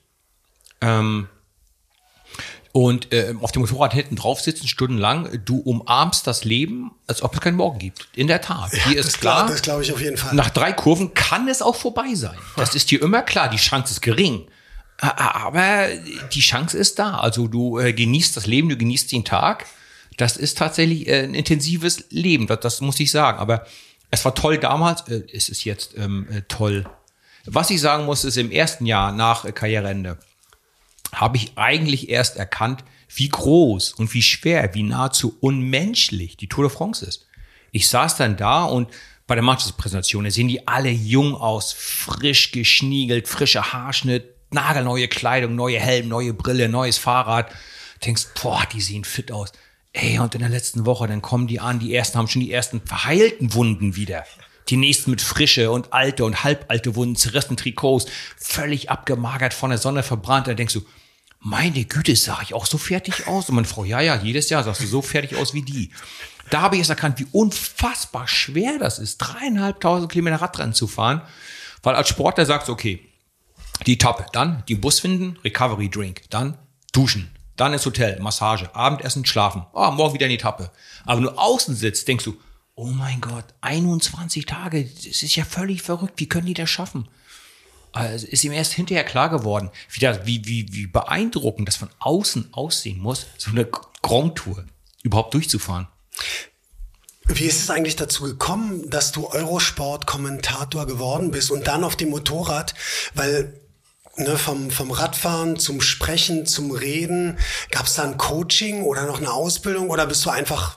Und auf dem Motorrad hinten drauf sitzen, stundenlang, du umarmst das Leben, als ob es keinen Morgen gibt. In der Tat. Ja, hier ist klar, das glaube ich auf jeden Fall. Nach 3 Kurven kann es auch vorbei sein. Das ist dir immer klar, die Chance ist gering. Aber die Chance ist da. Also du genießt das Leben, du genießt den Tag. Das ist tatsächlich ein intensives Leben, das muss ich sagen. Aber es war toll damals, es ist jetzt toll. Was ich sagen muss, ist im ersten Jahr nach Karriereende habe ich eigentlich erst erkannt, wie groß und wie schwer, wie nahezu unmenschlich die Tour de France ist. Ich saß dann da und bei der Mannschaftspräsentation, da sehen die alle jung aus, frisch geschniegelt, frischer Haarschnitt, nagelneue Kleidung, neue Helm, neue Brille, neues Fahrrad. Du denkst, boah, die sehen fit aus. Ey, und in der letzten Woche, dann kommen die an, die ersten haben schon die ersten verheilten Wunden wieder. Die nächsten mit frische und alte und halbalte Wunden, zerrissenen Trikots, völlig abgemagert, von der Sonne verbrannt. Da denkst du, meine Güte, sah ich auch so fertig aus? Und meine Frau, ja, jedes Jahr sahst du so fertig aus wie die. Da habe ich erst erkannt, wie unfassbar schwer das ist, 3.500 Kilometer Radrennen zu fahren. Weil als Sportler sagst du, okay, die Etappe, dann den Bus finden, Recovery Drink, dann duschen, dann ins Hotel, Massage, Abendessen, schlafen. Morgen wieder in die Etappe. Aber wenn du außen sitzt, denkst du, oh mein Gott, 21 Tage, das ist ja völlig verrückt. Wie können die das schaffen? Also ist ihm erst hinterher klar geworden, wie beeindruckend das von außen aussehen muss, so eine Grand Tour überhaupt durchzufahren. Wie ist es eigentlich dazu gekommen, dass du Eurosport-Kommentator geworden bist und dann auf dem Motorrad? Weil vom Radfahren zum Sprechen, zum Reden, gab es da ein Coaching oder noch eine Ausbildung oder bist du einfach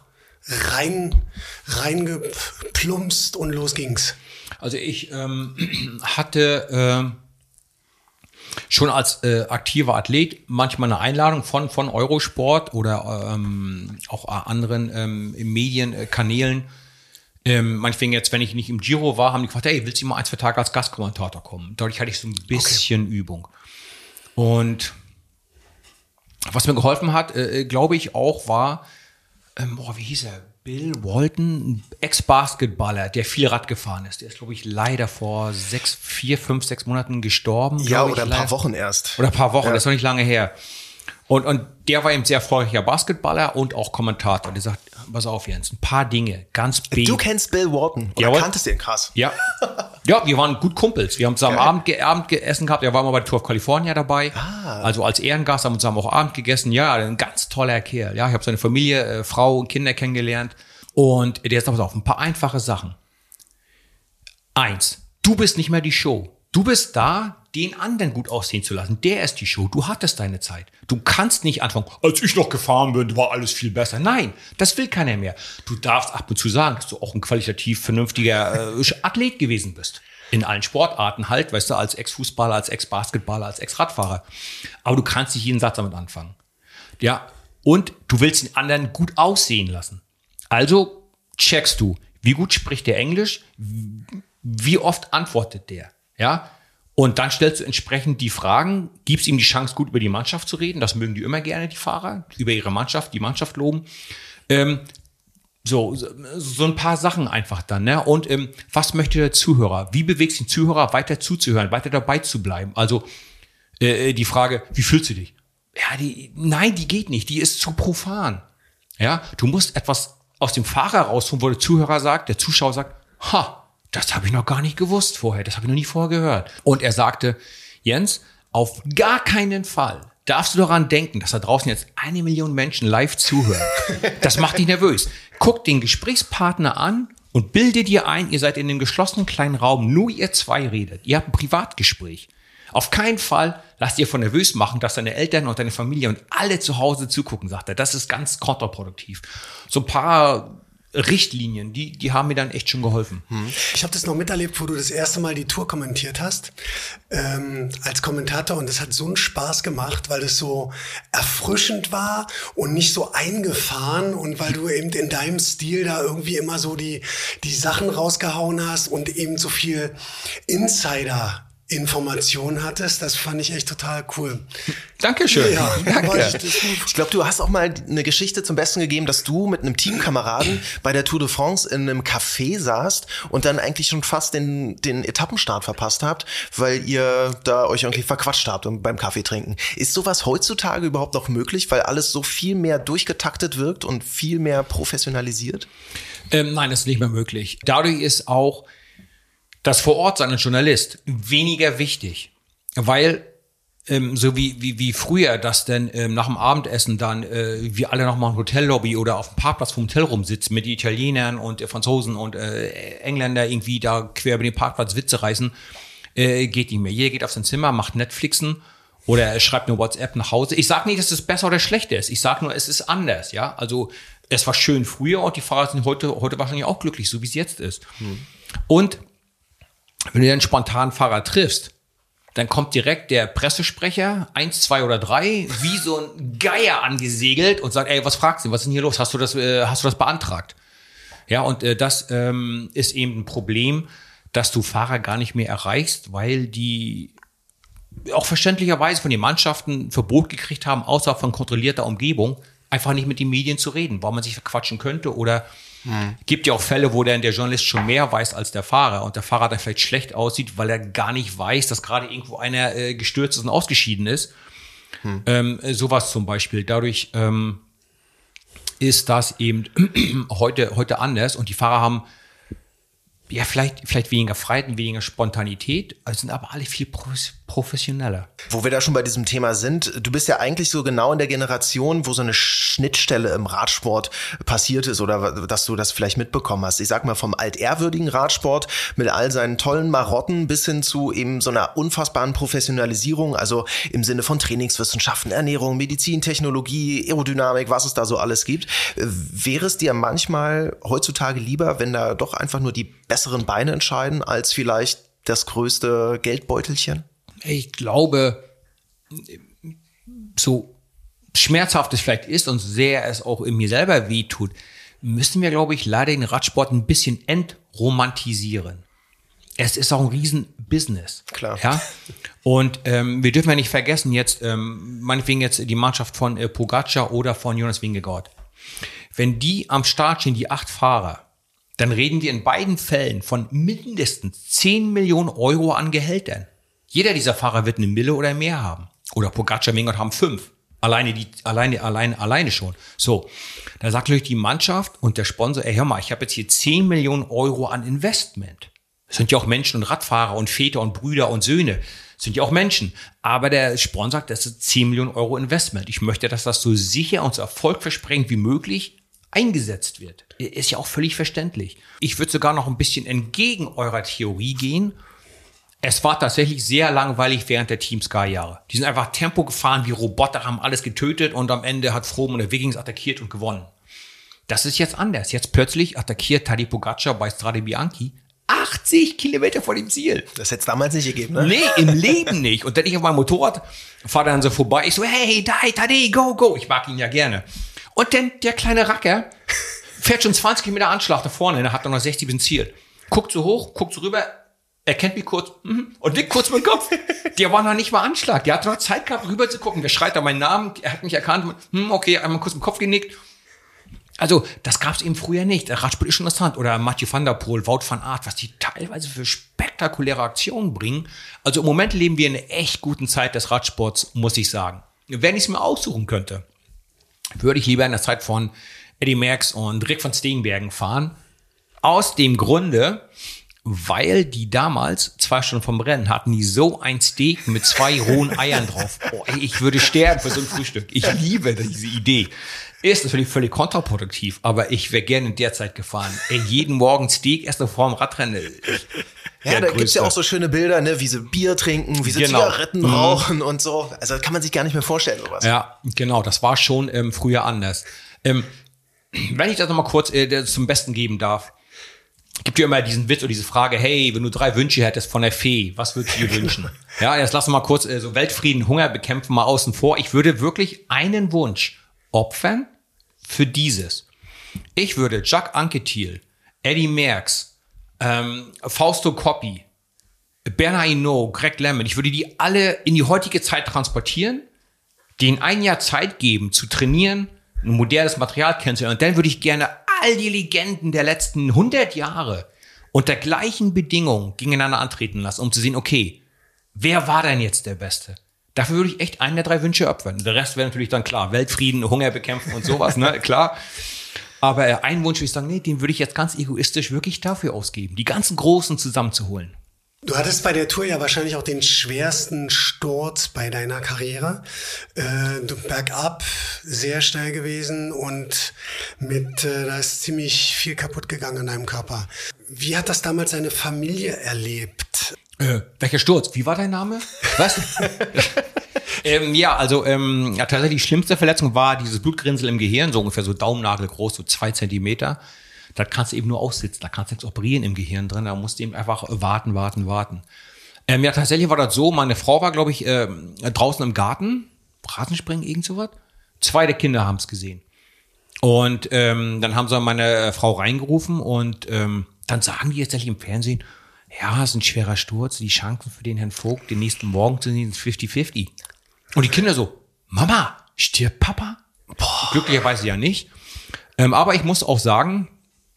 reingeplumpst und los ging's? Also ich hatte schon als aktiver Athlet manchmal eine Einladung von Eurosport oder auch anderen Medienkanälen. Meinetwegen jetzt, wenn ich nicht im Giro war, haben die gefragt, hey, willst du mal 1, 2 Tage als Gastkommentator kommen? Dadurch hatte ich so ein bisschen Übung. Und was mir geholfen hat, glaube ich auch, war, wie hieß er? Bill Walton, Ex-Basketballer, der viel Rad gefahren ist. Der ist, glaube ich, leider vor 6 Monaten gestorben. Ja, oder ein paar Wochen erst. Oder ein paar Wochen, das ist noch nicht lange her. Und der war eben sehr erfolgreicher Basketballer und auch Kommentator. Der sagt, pass auf, Jens, ein paar Dinge, ganz Du kennst Bill Walton oder kanntest den krass? Ja. Ja, wir waren gut Kumpels. Wir haben zusammen Abend gegessen gehabt. Er war mal bei der Tour of California dabei. Also als Ehrengast haben wir zusammen auch Abend gegessen. Ja, ein ganz toller Kerl. Ja, ich habe seine Familie, Frau und Kinder kennengelernt. Und der ist, pass auf, ein paar einfache Sachen. 1, du bist nicht mehr die Show. Du bist da, den anderen gut aussehen zu lassen. Der ist die Show. Du hattest deine Zeit. Du kannst nicht anfangen, als ich noch gefahren bin, war alles viel besser. Nein, das will keiner mehr. Du darfst ab und zu sagen, dass du auch ein qualitativ vernünftiger Athlet gewesen bist. In allen Sportarten halt, weißt du, als Ex-Fußballer, als Ex-Basketballer, als Ex-Radfahrer. Aber du kannst nicht jeden Satz damit anfangen. Ja, und du willst den anderen gut aussehen lassen. Also checkst du, wie gut spricht der Englisch, wie oft antwortet der. Ja, und dann stellst du entsprechend die Fragen, gibst ihm die Chance, gut über die Mannschaft zu reden. Das mögen die immer gerne, die Fahrer, über ihre Mannschaft, die Mannschaft loben. So ein paar Sachen einfach dann. Ne? Und was möchte der Zuhörer? Wie bewegst du den Zuhörer, weiter zuzuhören, weiter dabei zu bleiben? Also die Frage, wie fühlst du dich? Ja, die geht nicht, die ist zu profan. Ja, du musst etwas aus dem Fahrer rausholen, wo der Zuhörer sagt, der Zuschauer sagt, das habe ich noch gar nicht gewusst vorher, das habe ich noch nie vorher gehört. Und er sagte, Jens, auf gar keinen Fall darfst du daran denken, dass da draußen jetzt 1 Million Menschen live zuhören. Das macht dich nervös. Guck den Gesprächspartner an und bilde dir ein, ihr seid in einem geschlossenen kleinen Raum, nur ihr zwei redet. Ihr habt ein Privatgespräch. Auf keinen Fall lasst ihr von nervös machen, dass deine Eltern und deine Familie und alle zu Hause zugucken, sagt er. Das ist ganz kontraproduktiv. So ein paar Richtlinien, die haben mir dann echt schon geholfen. Ich habe das noch miterlebt, wo du das erste Mal die Tour kommentiert hast, als Kommentator, und das hat so einen Spaß gemacht, weil das so erfrischend war und nicht so eingefahren und weil du eben in deinem Stil da irgendwie immer so die Sachen rausgehauen hast und eben so viel Insider-Informationen hattest. Das fand ich echt total cool. Dankeschön. Ja, danke. Ich glaube, du hast auch mal eine Geschichte zum Besten gegeben, dass du mit einem Teamkameraden bei der Tour de France in einem Café saßt und dann eigentlich schon fast den Etappenstart verpasst habt, weil ihr da euch irgendwie verquatscht habt beim Kaffee trinken. Ist sowas heutzutage überhaupt noch möglich, weil alles so viel mehr durchgetaktet wirkt und viel mehr professionalisiert? Nein, das ist nicht mehr möglich. Dadurch ist auch das Vorortsein als Journalist weniger wichtig, weil so wie früher, dass denn nach dem Abendessen dann wir alle noch mal im Hotellobby oder auf dem Parkplatz vom Hotel rumsitzen mit den Italienern und Franzosen und Engländer irgendwie da quer über den Parkplatz Witze reißen, geht nicht mehr. Jeder geht auf sein Zimmer, macht Netflixen oder schreibt eine WhatsApp nach Hause. Ich sage nicht, dass es besser oder schlechter ist. Ich sage nur, es ist anders. Ja, also es war schön früher und die Fahrer sind heute wahrscheinlich auch glücklich, so wie es jetzt ist. Und wenn du einen spontanen Fahrer triffst, dann kommt direkt der Pressesprecher, 1, 2 oder 3, wie so ein Geier angesegelt und sagt, ey, was fragst du, was ist denn hier los? Hast du das beantragt? Ja, und das ist eben ein Problem, dass du Fahrer gar nicht mehr erreichst, weil die auch verständlicherweise von den Mannschaften Verbot gekriegt haben, außer von kontrollierter Umgebung, einfach nicht mit den Medien zu reden, weil man sich verquatschen könnte oder gibt ja auch Fälle, wo der Journalist schon mehr weiß als der Fahrer und der Fahrer dann vielleicht schlecht aussieht, weil er gar nicht weiß, dass gerade irgendwo einer gestürzt ist und ausgeschieden ist. Sowas zum Beispiel. Dadurch ist das eben heute anders und die Fahrer haben ja vielleicht weniger Freiheit und weniger Spontanität, sind aber alle viel professioneller. Wo wir da schon bei diesem Thema sind, du bist ja eigentlich so genau in der Generation, wo so eine Schnittstelle im Radsport passiert ist oder dass du das vielleicht mitbekommen hast. Ich sag mal vom altehrwürdigen Radsport mit all seinen tollen Marotten bis hin zu eben so einer unfassbaren Professionalisierung, also im Sinne von Trainingswissenschaften, Ernährung, Medizin, Technologie, Aerodynamik, was es da so alles gibt. Wäre es dir manchmal heutzutage lieber, wenn da doch einfach nur die besseren Beine entscheiden, als vielleicht das größte Geldbeutelchen? Ich glaube, so schmerzhaft es vielleicht ist und sehr es auch in mir selber wehtut, müssen wir, glaube ich, leider den Radsport ein bisschen entromantisieren. Es ist auch ein Riesen-Business. Klar. Ja? Und wir dürfen ja nicht vergessen, jetzt meinetwegen jetzt die Mannschaft von Pogacar oder von Jonas Vingegaard. wenn die am Start stehen, die 8 Fahrer, dann reden wir in beiden Fällen von mindestens 10 Millionen Euro an Gehältern. Jeder dieser Fahrer wird 1 Mille oder mehr haben. Oder Pogacar, Mingott haben 5. Alleine schon. So, da sagt natürlich die Mannschaft und der Sponsor, ey, hör mal, ich habe jetzt hier 10 Millionen Euro an Investment. Das sind ja auch Menschen und Radfahrer und Väter und Brüder und Söhne. Das sind ja auch Menschen. Aber der Sponsor sagt, das ist 10 Millionen Euro Investment. Ich möchte, dass das so sicher und so erfolgversprechend wie möglich eingesetzt wird. Ist ja auch völlig verständlich. Ich würde sogar noch ein bisschen entgegen eurer Theorie gehen. Es war tatsächlich sehr langweilig während der Team Sky-Jahre. Die sind einfach Tempo gefahren wie Roboter, haben alles getötet und am Ende hat Froome und der Wiggins attackiert und gewonnen. Das ist jetzt anders. Jetzt plötzlich attackiert Tadej Pogacar bei Strade Bianchi 80 Kilometer vor dem Ziel. Das hätte es damals nicht gegeben, ne? Nee, im Leben nicht. Und dann ich auf meinem Motorrad fahre dann so vorbei. Ich so, hey, Tadej, go, go. Ich mag ihn ja gerne. Und dann der kleine Racker fährt schon 20 Kilometer Anschlag da vorne. Er hat noch 60 bis Ziel. Guckt so hoch, guckt so rüber. Er kennt mich kurz und nickt kurz mit dem Kopf. Der war noch nicht mal Anschlag. Der hat noch Zeit gehabt, rüber zu gucken. Der schreit da meinen Namen. Er hat mich erkannt. Okay, einmal kurz mit dem Kopf genickt. Also, das gab es eben früher nicht. Der Radsport ist schon interessant. Oder Mathieu van der Poel, Wout van Aert, was die teilweise für spektakuläre Aktionen bringen. Also im Moment leben wir in einer echt guten Zeit des Radsports, muss ich sagen. Wenn ich es mir aussuchen könnte, würde ich lieber in der Zeit von Eddy Merckx und Rick van Steenbergen fahren. Aus dem Grunde, weil die damals 2 Stunden vom Rennen hatten, die so ein Steak mit 2 rohen Eiern drauf. Oh, ich würde sterben für so ein Frühstück. Ich liebe diese Idee. Ist natürlich völlig kontraproduktiv, aber ich wäre gerne in der Zeit gefahren. Jeden Morgen Steak erst noch vor dem Radrennen. Ja, da gibt's ja auch so schöne Bilder, ne, wie sie Bier trinken, wie sie Zigaretten rauchen und so. Also das kann man sich gar nicht mehr vorstellen, sowas. Ja, genau, das war schon früher anders. Wenn ich das nochmal kurz zum Besten geben darf. Gibt ja immer diesen Witz oder diese Frage, hey, wenn du 3 Wünsche hättest von der Fee, was würdest du dir wünschen? Ja, jetzt lassen wir mal kurz so Weltfrieden, Hunger bekämpfen mal außen vor. Ich würde wirklich einen Wunsch opfern für dieses. Ich würde Jacques Anquetil, Eddy Merckx, Fausto Coppi, Bernard Hinault, Greg LeMond, ich würde die alle in die heutige Zeit transportieren, denen 1 Jahr Zeit geben, zu trainieren, ein modernes Material kennenzulernen. Und dann würde ich gerne all die Legenden der letzten 100 Jahre unter gleichen Bedingungen gegeneinander antreten lassen, um zu sehen, okay, wer war denn jetzt der Beste? Dafür würde ich echt einen der 3 Wünsche opfern. Der Rest wäre natürlich dann klar, Weltfrieden, Hunger bekämpfen und sowas, ne, klar. Aber einen Wunsch würde ich sagen, nee, den würde ich jetzt ganz egoistisch wirklich dafür ausgeben, die ganzen Großen zusammenzuholen. Du hattest bei der Tour ja wahrscheinlich auch den schwersten Sturz bei deiner Karriere. Bergab, sehr steil gewesen und da ist ziemlich viel kaputt gegangen an deinem Körper. Wie hat das damals deine Familie erlebt? Welcher Sturz? Wie war dein Name? Was? Tatsächlich die schlimmste Verletzung war dieses Blutgerinnsel im Gehirn, so ungefähr so Daumennagel groß, so 2 Zentimeter. Da kannst du eben nur aussitzen, da kannst du nichts operieren im Gehirn drin, da musst du eben einfach warten. Tatsächlich war das so, meine Frau war, glaube ich, draußen im Garten, Rasenspringen, irgend sowas. 2 der Kinder haben es gesehen. Und dann haben sie meine Frau reingerufen und dann sagen die jetzt tatsächlich im Fernsehen, ja, es ist ein schwerer Sturz, die Chancen für den Herrn Vogt, den nächsten Morgen zu sehen, sind 50-50. Und die Kinder so, Mama, stirbt Papa? Boah. Glücklicherweise ja nicht. Aber ich muss auch sagen,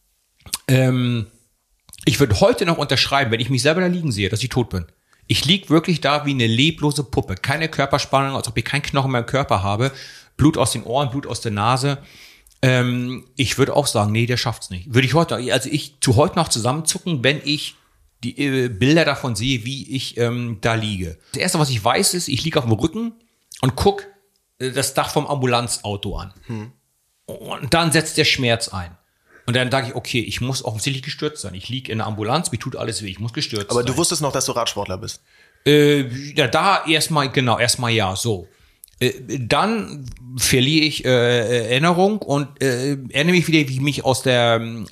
ich würde heute noch unterschreiben, wenn ich mich selber da liegen sehe, dass ich tot bin. Ich lieg wirklich da wie eine leblose Puppe. Keine Körperspannung, als ob ich keinen Knochen mehr im Körper habe. Blut aus den Ohren, Blut aus der Nase. Ich würde auch sagen, nee, der schafft's nicht. Würde ich heute, also ich zu heute noch zusammenzucken, wenn ich die Bilder davon sehe, wie ich da liege. Das Erste, was ich weiß, ist, ich liege auf dem Rücken und guck das Dach vom Ambulanzauto an. Und dann setzt der Schmerz ein. Und dann sage ich, okay, ich muss offensichtlich gestürzt sein. Ich liege in der Ambulanz, mir tut alles weh, ich muss gestürzt sein. Aber du wusstest noch, dass du Radsportler bist? Erstmal ja, so. Dann verliere ich Erinnerung und erinnere mich wieder, wie ich mich aus so einer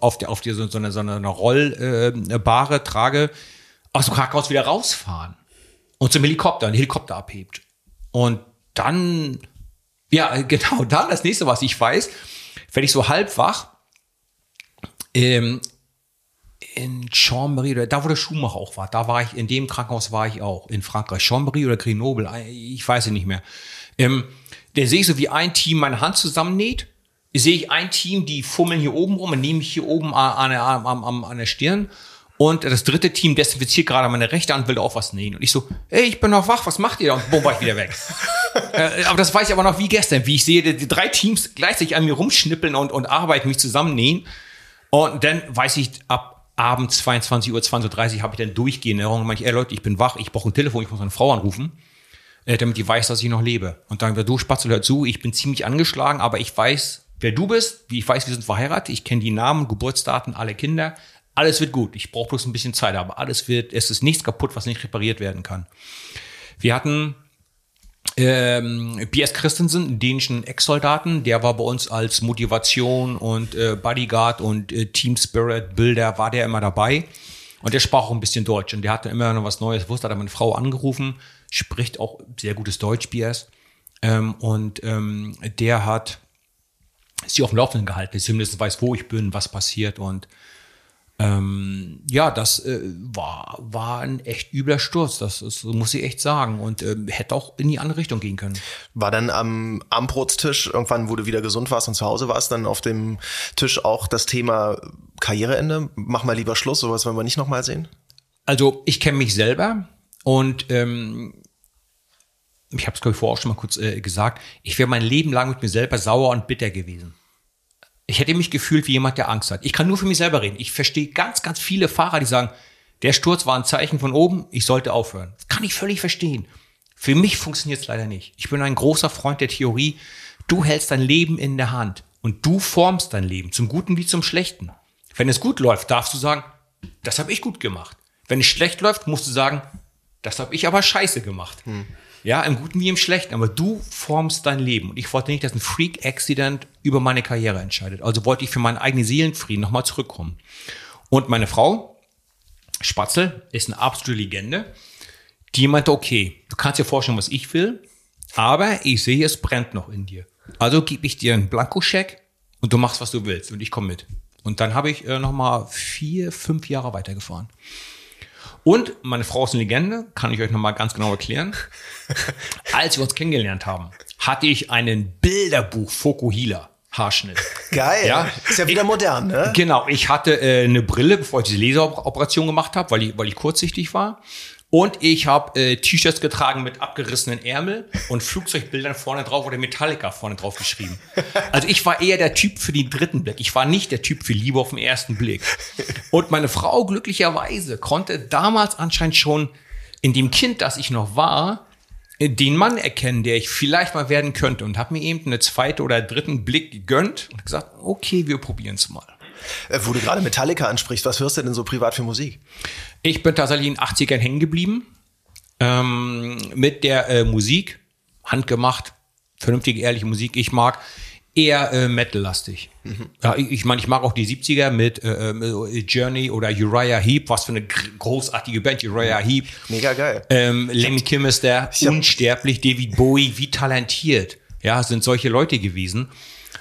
Rollbahre trage, aus dem Krankenhaus wieder rausfahren und zum Helikopter, und der Helikopter abhebt. Und dann, ja, genau, dann das nächste, was ich weiß, werde ich so halb wach, in Chambéry, oder da wo der Schumacher auch war, in dem Krankenhaus war ich auch, in Frankreich, Chambéry oder Grenoble, ich weiß es nicht mehr. Der sehe ich so, wie ein Team meine Hand zusammennäht sehe ich ein Team, die fummeln hier oben rum und nehmen mich hier oben an der Stirn. Und das dritte Team desinfiziert gerade meine rechte Hand, will da auch was nähen. Und ich so, ey, ich bin noch wach, was macht ihr da? Und bumm, war ich wieder weg. Aber das weiß ich aber noch wie gestern, wie ich sehe, die 3 Teams gleichzeitig an mir rumschnippeln und arbeiten, mich zusammennähen. Und dann weiß ich, ab Abend 22 Uhr, 20.30 Uhr habe ich dann durchgehende Erinnerungen. Manche, ey Leute, ich bin wach, ich brauche ein Telefon, ich muss meine Frau anrufen, damit die weiß, dass ich noch lebe. Und dann, du Spatzel, hör zu, ich bin ziemlich angeschlagen, aber ich weiß, wer du bist, ich weiß, wir sind verheiratet, ich kenne die Namen, Geburtsdaten, alle Kinder. Alles wird gut. Ich brauche bloß ein bisschen Zeit, aber es ist nichts kaputt, was nicht repariert werden kann. Wir hatten B.S. Christensen, einen dänischen Ex-Soldaten, der war bei uns als Motivation und Bodyguard und Team Spirit Builder, war der immer dabei. Und der sprach auch ein bisschen Deutsch und der hatte immer noch was Neues, wusste, hat er meine Frau angerufen, spricht auch sehr gutes Deutsch, B.S. Der hat sie auf dem Laufenden gehalten, dass ich zumindest weiß, wo ich bin, was passiert und das war ein echt übler Sturz, das muss ich echt sagen und hätte auch in die andere Richtung gehen können. War dann am Abendbrotstisch, irgendwann, wo du wieder gesund warst und zu Hause warst, dann auf dem Tisch auch das Thema Karriereende? Mach mal lieber Schluss, sowas wollen wir nicht nochmal sehen? Also ich kenne mich selber und ich habe es, glaube ich, vorher auch schon mal kurz gesagt, ich wäre mein Leben lang mit mir selber sauer und bitter gewesen. Ich hätte mich gefühlt wie jemand, der Angst hat. Ich kann nur für mich selber reden. Ich verstehe ganz, ganz viele Fahrer, die sagen, der Sturz war ein Zeichen von oben, ich sollte aufhören. Das kann ich völlig verstehen. Für mich funktioniert es leider nicht. Ich bin ein großer Freund der Theorie, du hältst dein Leben in der Hand und du formst dein Leben, zum Guten wie zum Schlechten. Wenn es gut läuft, darfst du sagen, das habe ich gut gemacht. Wenn es schlecht läuft, musst du sagen, das habe ich aber scheiße gemacht. Ja, im Guten wie im Schlechten. Aber du formst dein Leben. Und ich wollte nicht, dass ein Freak-Accident über meine Karriere entscheidet. Also wollte ich für meinen eigenen Seelenfrieden nochmal zurückkommen. Und meine Frau, Spatzel, ist eine absolute Legende. Die meinte, okay, du kannst dir vorstellen, was ich will, aber ich sehe, es brennt noch in dir. Also gebe ich dir einen Blankoscheck und du machst, was du willst. Und ich komme mit. Und dann habe ich nochmal 4-5 Jahre weitergefahren. Und meine Frau ist eine Legende, kann ich euch nochmal ganz genau erklären. Als wir uns kennengelernt haben, hatte ich einen Bilderbuch Fokuhila Haarschnitt. Geil, ja? Ist ja wieder modern, ne? Genau, ich hatte eine Brille, bevor ich diese Laseroperation gemacht habe, weil ich kurzsichtig war. Und ich habe T-Shirts getragen mit abgerissenen Ärmel und Flugzeugbildern vorne drauf oder Metallica vorne drauf geschrieben. Also ich war eher der Typ für den dritten Blick. Ich war nicht der Typ für Liebe auf den ersten Blick. Und meine Frau glücklicherweise konnte damals anscheinend schon in dem Kind, das ich noch war, den Mann erkennen, der ich vielleicht mal werden könnte. Und hat mir eben einen zweiten oder dritten Blick gegönnt und gesagt, okay, wir probieren es mal. Wo du gerade Metallica ansprichst, was hörst du denn so privat für Musik? Ich bin tatsächlich in den 80ern hängen geblieben mit der Musik, handgemacht, vernünftige, ehrliche Musik. Ich mag eher Metal-lastig. Ja, ich meine, ich mag auch die 70er mit Journey oder Uriah Heep, was für eine großartige Band, Uriah Heep. Mega geil. Lemmy Kilmister, unsterblich, David Bowie, wie talentiert. Ja, sind solche Leute gewesen.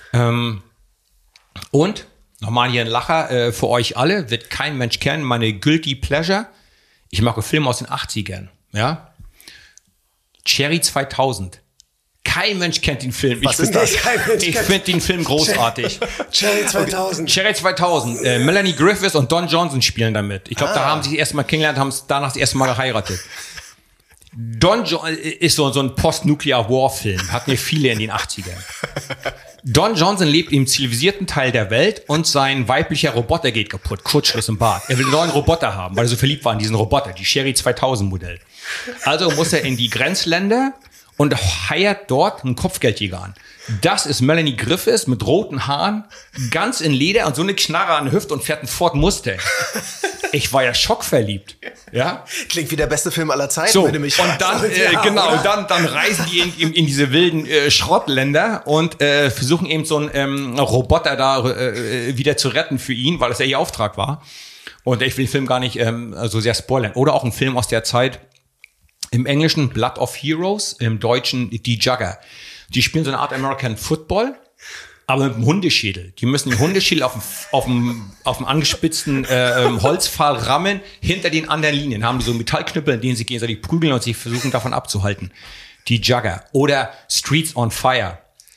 Und nochmal hier ein Lacher für euch alle, wird kein Mensch kennen, meine Guilty Pleasure. Ich mag Filme aus den 80ern, ja. Cherry 2000. Kein Mensch kennt den Film. Was ist das? Ich finde den Film großartig. Cherry 2000. Cherry 2000. Melanie Griffiths und Don Johnson spielen damit. Ich glaube, da haben sie das erste Mal kennengelernt, haben es danach das erste Mal geheiratet. Don Johnson ist so ein Post-Nuclear-War-Film. Hatten wir viele in den 80ern. Don Johnson lebt im zivilisierten Teil der Welt und sein weiblicher Roboter geht kaputt. Kurzschluss im Bad. Er will einen neuen Roboter haben, weil er so verliebt war in diesen Roboter, die Cherry 2000 Modell. Also muss er in die Grenzländer und heiert dort einen Kopfgeldjäger an. Das ist Melanie Griffiths mit roten Haaren, ganz in Leder und so eine Knarre an der Hüfte und fährt einen Ford Mustang. Ich war ja schockverliebt. Ja? Klingt wie der beste Film aller Zeiten, so, wenn du mich fragst. Und dann, dann reisen die in diese wilden Schrottländer und versuchen eben so einen Roboter da wieder zu retten für ihn, weil das ja ihr Auftrag war. Und ich will den Film gar nicht so sehr spoilern. Oder auch ein Film aus der Zeit, im Englischen Blood of Heroes, im Deutschen Die Jugger. Die spielen so eine Art American Football, aber mit einem Hundeschädel. Die müssen den Hundeschädel auf dem angespitzten Holzpfahl rammen, hinter den anderen Linien. Haben die so Metallknüppel, in denen sie gegenseitig prügeln und sich versuchen davon abzuhalten. Die Jugger. Oder Streets on Fire.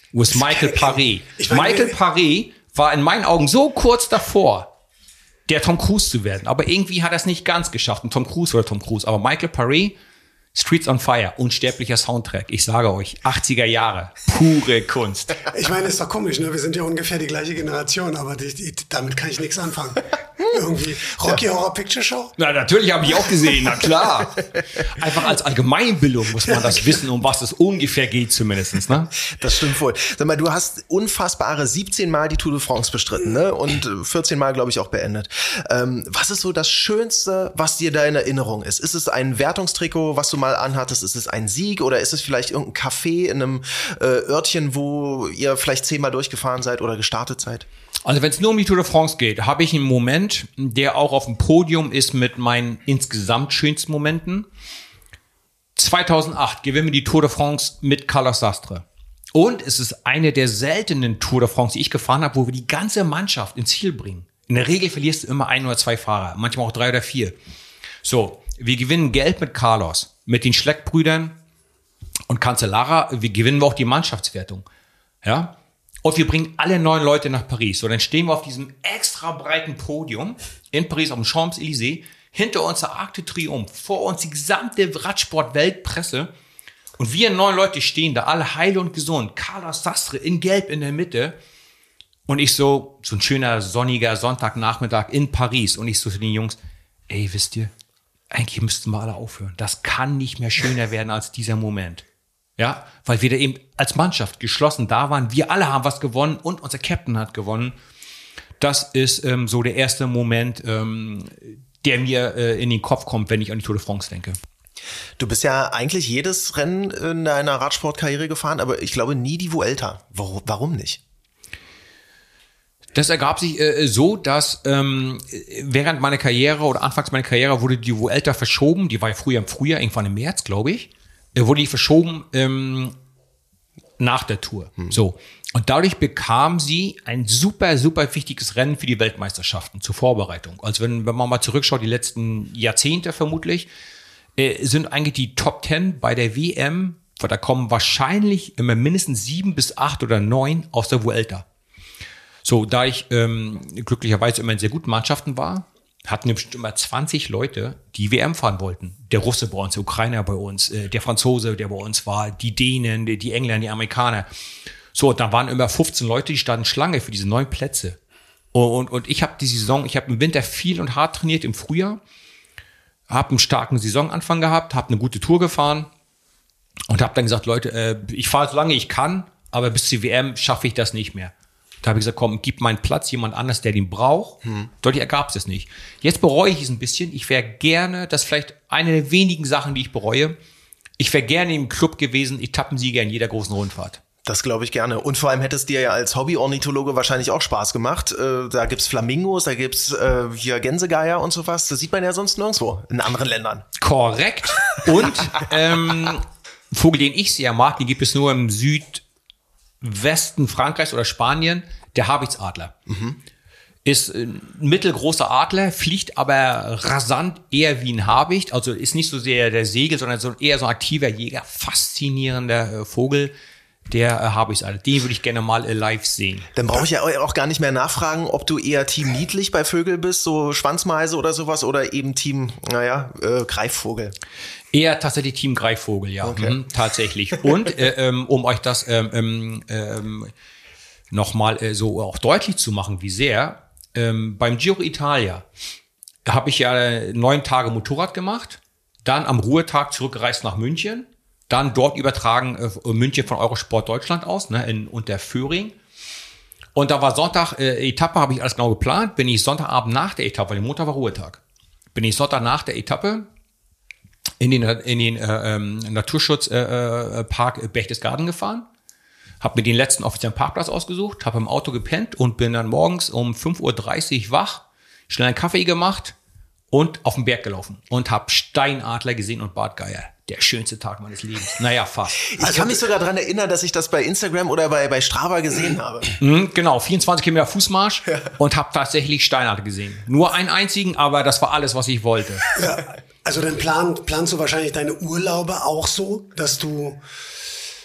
with Michael Paré. meine, Michael Paré war in meinen Augen so kurz davor, der Tom Cruise zu werden. Aber irgendwie hat er es nicht ganz geschafft. Und Tom Cruise. Aber Michael Paré, Streets on Fire, unsterblicher Soundtrack. Ich sage euch, 80er Jahre, pure Kunst. Ich meine, ist doch komisch, ne? Wir sind ja ungefähr die gleiche Generation, aber damit kann ich nichts anfangen. Irgendwie. Rocky Horror Picture Show? Na, natürlich habe ich auch gesehen, na klar. Einfach als Allgemeinbildung muss man das wissen, um was es ungefähr geht zumindest. Ne? Das stimmt wohl. Sag mal, du hast unfassbare 17 Mal die Tour de France bestritten, ne? Und 14 Mal, glaube ich, auch beendet. Was ist so das Schönste, was dir da in Erinnerung ist? Ist es ein Wertungstrikot, was du mal anhattest? Ist es ein Sieg oder ist es vielleicht irgendein Café in einem Örtchen, wo ihr vielleicht 10-mal durchgefahren seid oder gestartet seid? Also wenn es nur um die Tour de France geht, habe ich einen Moment, der auch auf dem Podium ist mit meinen insgesamt schönsten Momenten. 2008 gewinnen wir die Tour de France mit Carlos Sastre. Und es ist eine der seltenen Tour de France, die ich gefahren habe, wo wir die ganze Mannschaft ins Ziel bringen. In der Regel verlierst du immer 1 oder 2 Fahrer, manchmal auch 3 oder 4. So, wir gewinnen Geld mit Carlos, mit den Schleck-Brüdern und Cancellara. Wir gewinnen auch die Mannschaftswertung. Ja. Und wir bringen alle 9 Leute nach Paris. So, dann stehen wir auf diesem extra breiten Podium in Paris auf dem Champs-Élysées. Hinter uns der Arc de Triomphe, vor uns die gesamte Radsport-Weltpresse. Und wir 9 Leute stehen da, alle heil und gesund. Carlos Sastre in Gelb in der Mitte. Und ich so ein schöner sonniger Sonntagnachmittag in Paris. Und ich so zu den Jungs, ey, wisst ihr, eigentlich müssten wir alle aufhören. Das kann nicht mehr schöner werden als dieser Moment. Ja, weil wir da eben als Mannschaft geschlossen da waren. Wir alle haben was gewonnen und unser Captain hat gewonnen. Das ist so der erste Moment, der mir in den Kopf kommt, wenn ich an die Tour de France denke. Du bist ja eigentlich jedes Rennen in deiner Radsportkarriere gefahren, aber ich glaube nie die Vuelta. Warum nicht? Das ergab sich so, dass während meiner Karriere oder anfangs meiner Karriere wurde die Vuelta verschoben. Die war ja früher im Frühjahr, irgendwann im März, glaube ich. Wurde die verschoben nach der Tour. So. Und dadurch bekam sie ein super, super wichtiges Rennen für die Weltmeisterschaften zur Vorbereitung. Also wenn man mal zurückschaut, die letzten Jahrzehnte vermutlich, sind eigentlich die Top 10 bei der WM, da kommen wahrscheinlich immer mindestens 7 bis 8 oder 9 aus der Vuelta. So, da ich glücklicherweise immer in sehr guten Mannschaften war, hatten wir bestimmt immer 20 Leute, die WM fahren wollten. Der Russe bei uns, der Ukrainer bei uns, der Franzose, der bei uns war, die Dänen, die Engländer, die Amerikaner. So, da waren immer 15 Leute, die standen Schlange für diese 9 Plätze. Und ich habe die Saison, ich habe im Winter viel und hart trainiert, im Frühjahr, habe einen starken Saisonanfang gehabt, habe eine gute Tour gefahren und habe dann gesagt, Leute, ich fahre so lange ich kann, aber bis zur WM schaffe ich das nicht mehr. Da habe ich gesagt, komm, gib meinen Platz jemand anders, der den braucht. Deutlich ergab es das nicht. Jetzt bereue ich es ein bisschen. Ich wäre gerne, das ist vielleicht eine der wenigen Sachen, die ich bereue. Ich wäre gerne im Club gewesen, Etappensieger in jeder großen Rundfahrt. Das glaube ich gerne. Und vor allem hätte es dir ja als Hobby-Ornithologe wahrscheinlich auch Spaß gemacht. Da gibt's Flamingos, da gibt's hier Gänsegeier und sowas. Das sieht man ja sonst nirgendwo in anderen Ländern. Korrekt. Und Vogel, den ich sehr mag, den gibt es nur im Südwesten Frankreichs oder Spanien, der Habichtsadler. Ist ein mittelgroßer Adler, fliegt aber rasant eher wie ein Habicht, also ist nicht so sehr der Segel, sondern eher so ein aktiver Jäger, faszinierender Vogel, der Habichtsadler. Den würde ich gerne mal live sehen. Dann brauche ich ja auch gar nicht mehr nachfragen, ob du eher Team niedlich bei Vögel bist, so Schwanzmeise oder sowas, oder eben Team, Greifvogel. Eher tatsächlich Team Greifvogel, ja. Okay. Tatsächlich. Und um euch das nochmal so auch deutlich zu machen, wie sehr, beim Giro Italia habe ich ja 9 Tage Motorrad gemacht, dann am Ruhetag zurückgereist nach München, dann dort übertragen München von Eurosport Deutschland aus, ne, in Unterföhring. Und da war Sonntag Etappe, habe ich alles genau geplant, bin ich Sonntagabend nach der Etappe, weil Montag war Ruhetag, bin ich Sonntag nach der Etappe in den Naturschutzpark Berchtesgaden gefahren, habe mir den letzten offiziellen Parkplatz ausgesucht, habe im Auto gepennt und bin dann morgens um 5:30 Uhr wach, schnell einen Kaffee gemacht und auf den Berg gelaufen und habe Steinadler gesehen und Bartgeier. Der schönste Tag meines Lebens. Naja, fast. Ich kann mich sogar daran erinnern, dass ich das bei Instagram oder bei Strava gesehen habe. Genau, 24 Kilometer Fußmarsch und habe tatsächlich Steinadler gesehen. Nur einen einzigen, aber das war alles, was ich wollte. Ja, also dann planst du wahrscheinlich deine Urlaube auch so, dass du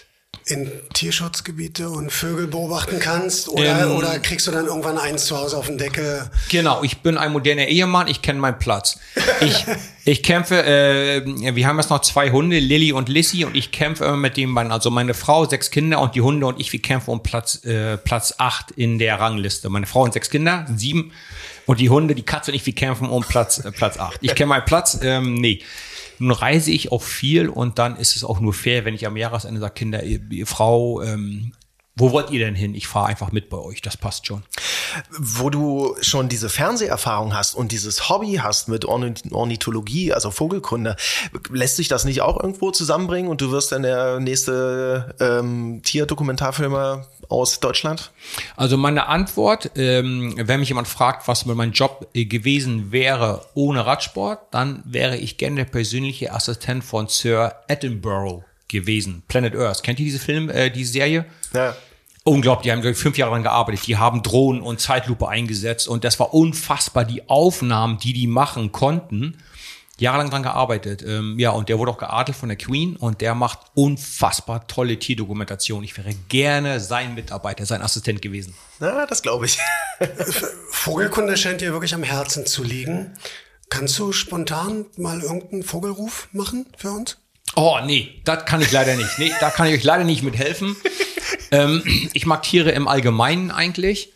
in Tierschutzgebiete und Vögel beobachten kannst? Oder kriegst du dann irgendwann eins zu Hause auf den Deckel? Genau, ich bin ein moderner Ehemann, ich kenne meinen Platz. Ich kämpfe, wir haben jetzt noch 2 Hunde, Lilly und Lissy, und ich kämpfe immer mit den beiden. Also meine Frau, 6 Kinder und die Hunde und ich, wir kämpfen um Platz 8 in der Rangliste. Meine Frau und 6 Kinder, 7. Und die Hunde, die Katze und ich, wir kämpfen um Platz 8. Ich kenne meinen Platz, nee. Nun reise ich auch viel und dann ist es auch nur fair, wenn ich am Jahresende sage, Kinder, ihr Frau, wo wollt ihr denn hin? Ich fahre einfach mit bei euch, das passt schon. Wo du schon diese Fernseherfahrung hast und dieses Hobby hast mit Ornithologie, also Vogelkunde, lässt sich das nicht auch irgendwo zusammenbringen und du wirst dann der nächste Tierdokumentarfilmer aus Deutschland? Also meine Antwort, wenn mich jemand fragt, was mein Job gewesen wäre ohne Radsport, dann wäre ich gerne der persönliche Assistent von Sir Attenborough gewesen. Planet Earth. Kennt ihr diese Serie? Ja. Unglaublich, die haben 5 Jahre lang gearbeitet. Die haben Drohnen und Zeitlupe eingesetzt und das war unfassbar, die Aufnahmen, die machen konnten. Jahrelang dran gearbeitet. Ja, und der wurde auch geadelt von der Queen und der macht unfassbar tolle Tierdokumentation. Ich wäre gerne sein Mitarbeiter, sein Assistent gewesen. Na, das glaube ich. Vogelkunde scheint dir wirklich am Herzen zu liegen. Kannst du spontan mal irgendeinen Vogelruf machen für uns? Oh, nee, das kann ich leider nicht. Nee, da kann ich euch leider nicht mithelfen. Ich mag Tiere im Allgemeinen eigentlich.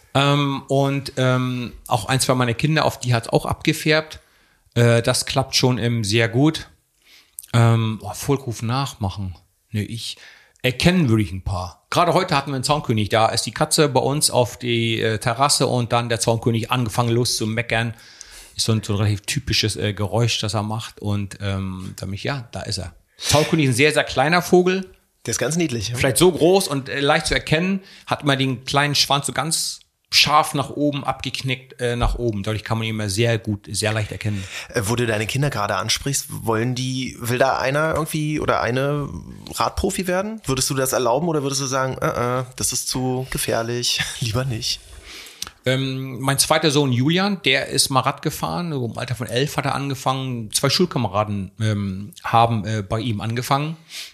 Und auch 1, 2 meiner Kinder, auf die hat es auch abgefärbt. Das klappt schon sehr gut. Vogelruf nachmachen. Nee, erkennen würde ich ein paar. Gerade heute hatten wir einen Zaunkönig. Da ist die Katze bei uns auf die Terrasse und dann der Zaunkönig angefangen loszumeckern. Ist so ein relativ typisches Geräusch, das er macht. Und da ist er. Zaunkönig ist ein sehr, sehr kleiner Vogel. Der ist ganz niedlich. Vielleicht so groß und leicht zu erkennen. Hat immer den kleinen Schwanz so ganz scharf nach oben, abgeknickt nach oben. Dadurch kann man ihn immer sehr gut, sehr leicht erkennen. Wo du deine Kinder gerade ansprichst, will da einer irgendwie oder eine Radprofi werden? Würdest du das erlauben oder würdest du sagen, das ist zu gefährlich, lieber nicht? Mein zweiter Sohn Julian, der ist mal Rad gefahren. Im Alter von 11 hat er angefangen. 2 Schulkameraden haben bei ihm angefangen.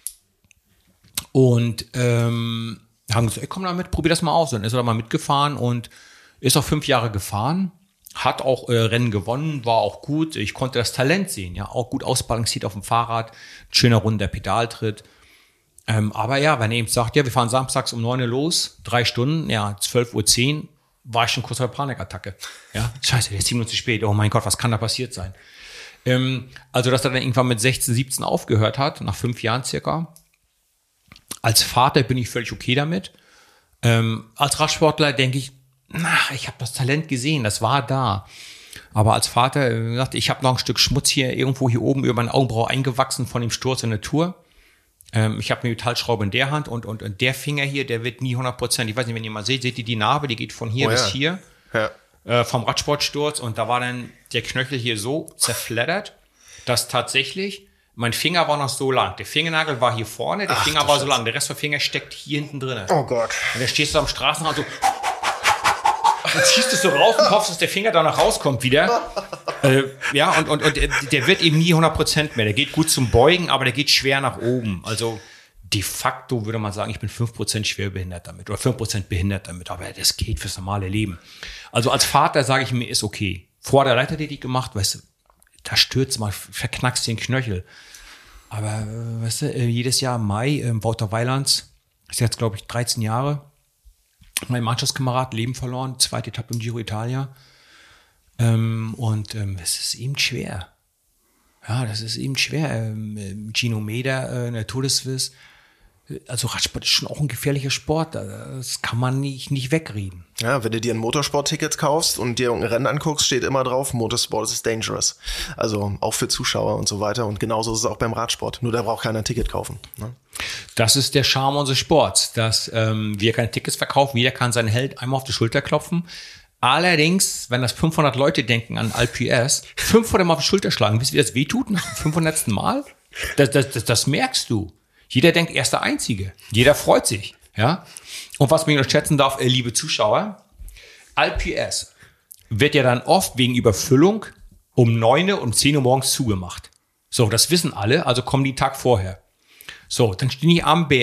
Und haben gesagt, ey, komm da mit, probier das mal aus. Dann ist er da mal mitgefahren und ist auch 5 Jahre gefahren. Hat auch Rennen gewonnen, war auch gut. Ich konnte das Talent sehen, ja, auch gut ausbalanciert auf dem Fahrrad. Schöner runder Pedaltritt. Aber ja, wenn er eben sagt, ja, wir fahren samstags um 9 Uhr los, 3 Stunden, ja, 12:10 Uhr, war ich schon kurz vor der Panikattacke. Ja, scheiße, der ist 7 Minuten zu spät. Oh mein Gott, was kann da passiert sein? Also, dass er dann irgendwann mit 16, 17 aufgehört hat, nach 5 Jahren circa. Als Vater bin ich völlig okay damit. Als Radsportler denke ich, ich habe das Talent gesehen, das war da. Aber als Vater, ich habe noch ein Stück Schmutz irgendwo hier oben über meine Augenbraue eingewachsen von dem Sturz in der Tour. Ich habe eine Metallschraube in der Hand und der Finger hier, der wird nie 100%. Ich weiß nicht, wenn ihr mal seht ihr die Narbe, die geht von hier bis hier. Ja. Vom Radsportsturz und da war dann der Knöchel hier so zerfleddert, dass tatsächlich mein Finger war noch so lang. Der Fingernagel war hier vorne, der Finger war so lang. Der Rest vom Finger steckt hier hinten drin. Oh Gott. Und da stehst du am Straßenrand so, dann ziehst du es so raus und hoffst, dass der Finger danach rauskommt wieder. Ja, und der wird eben nie 100% mehr. Der geht gut zum Beugen, aber der geht schwer nach oben. Also de facto würde man sagen, ich bin 5% schwer behindert damit oder 5% behindert damit. Aber das geht fürs normale Leben. Also als Vater sage ich mir, ist okay. Vor der Leichtathletik gemacht, weißt du, da stürzt mal, verknackst den Knöchel. Aber, weißt du, jedes Jahr im Mai, Wouter Weilands, ist jetzt, glaube ich, 13 Jahre, mein Mannschaftskamerad, Leben verloren, 2. Etappe im Giro Italia. Es ist eben schwer. Ja, das ist eben schwer. Gino Meder in der Tour de Suisse. Also Radsport ist schon auch ein gefährlicher Sport. Das kann man nicht wegreden. Ja, wenn du dir ein Motorsport-Ticket kaufst und dir irgendein Rennen anguckst, steht immer drauf, Motorsport is dangerous. Also auch für Zuschauer und so weiter. Und genauso ist es auch beim Radsport. Nur da braucht keiner ein Ticket kaufen. Ne? Das ist der Charme unseres Sports, dass wir keine Tickets verkaufen. Jeder kann seinen Held einmal auf die Schulter klopfen. Allerdings, wenn das 500 Leute denken an Alpe-d'Huez, 500 Mal auf die Schulter schlagen, wisst ihr, wie das wehtut nach dem 500. Mal? Das merkst du. Jeder denkt, er ist der Einzige. Jeder freut sich. Ja? Und was man unterschätzen darf, liebe Zuschauer, Alpe-d'Huez wird ja dann oft wegen Überfüllung um 9 Uhr und 10 Uhr morgens zugemacht. So, das wissen alle, also kommen die Tag vorher. So, dann stehen die am Berg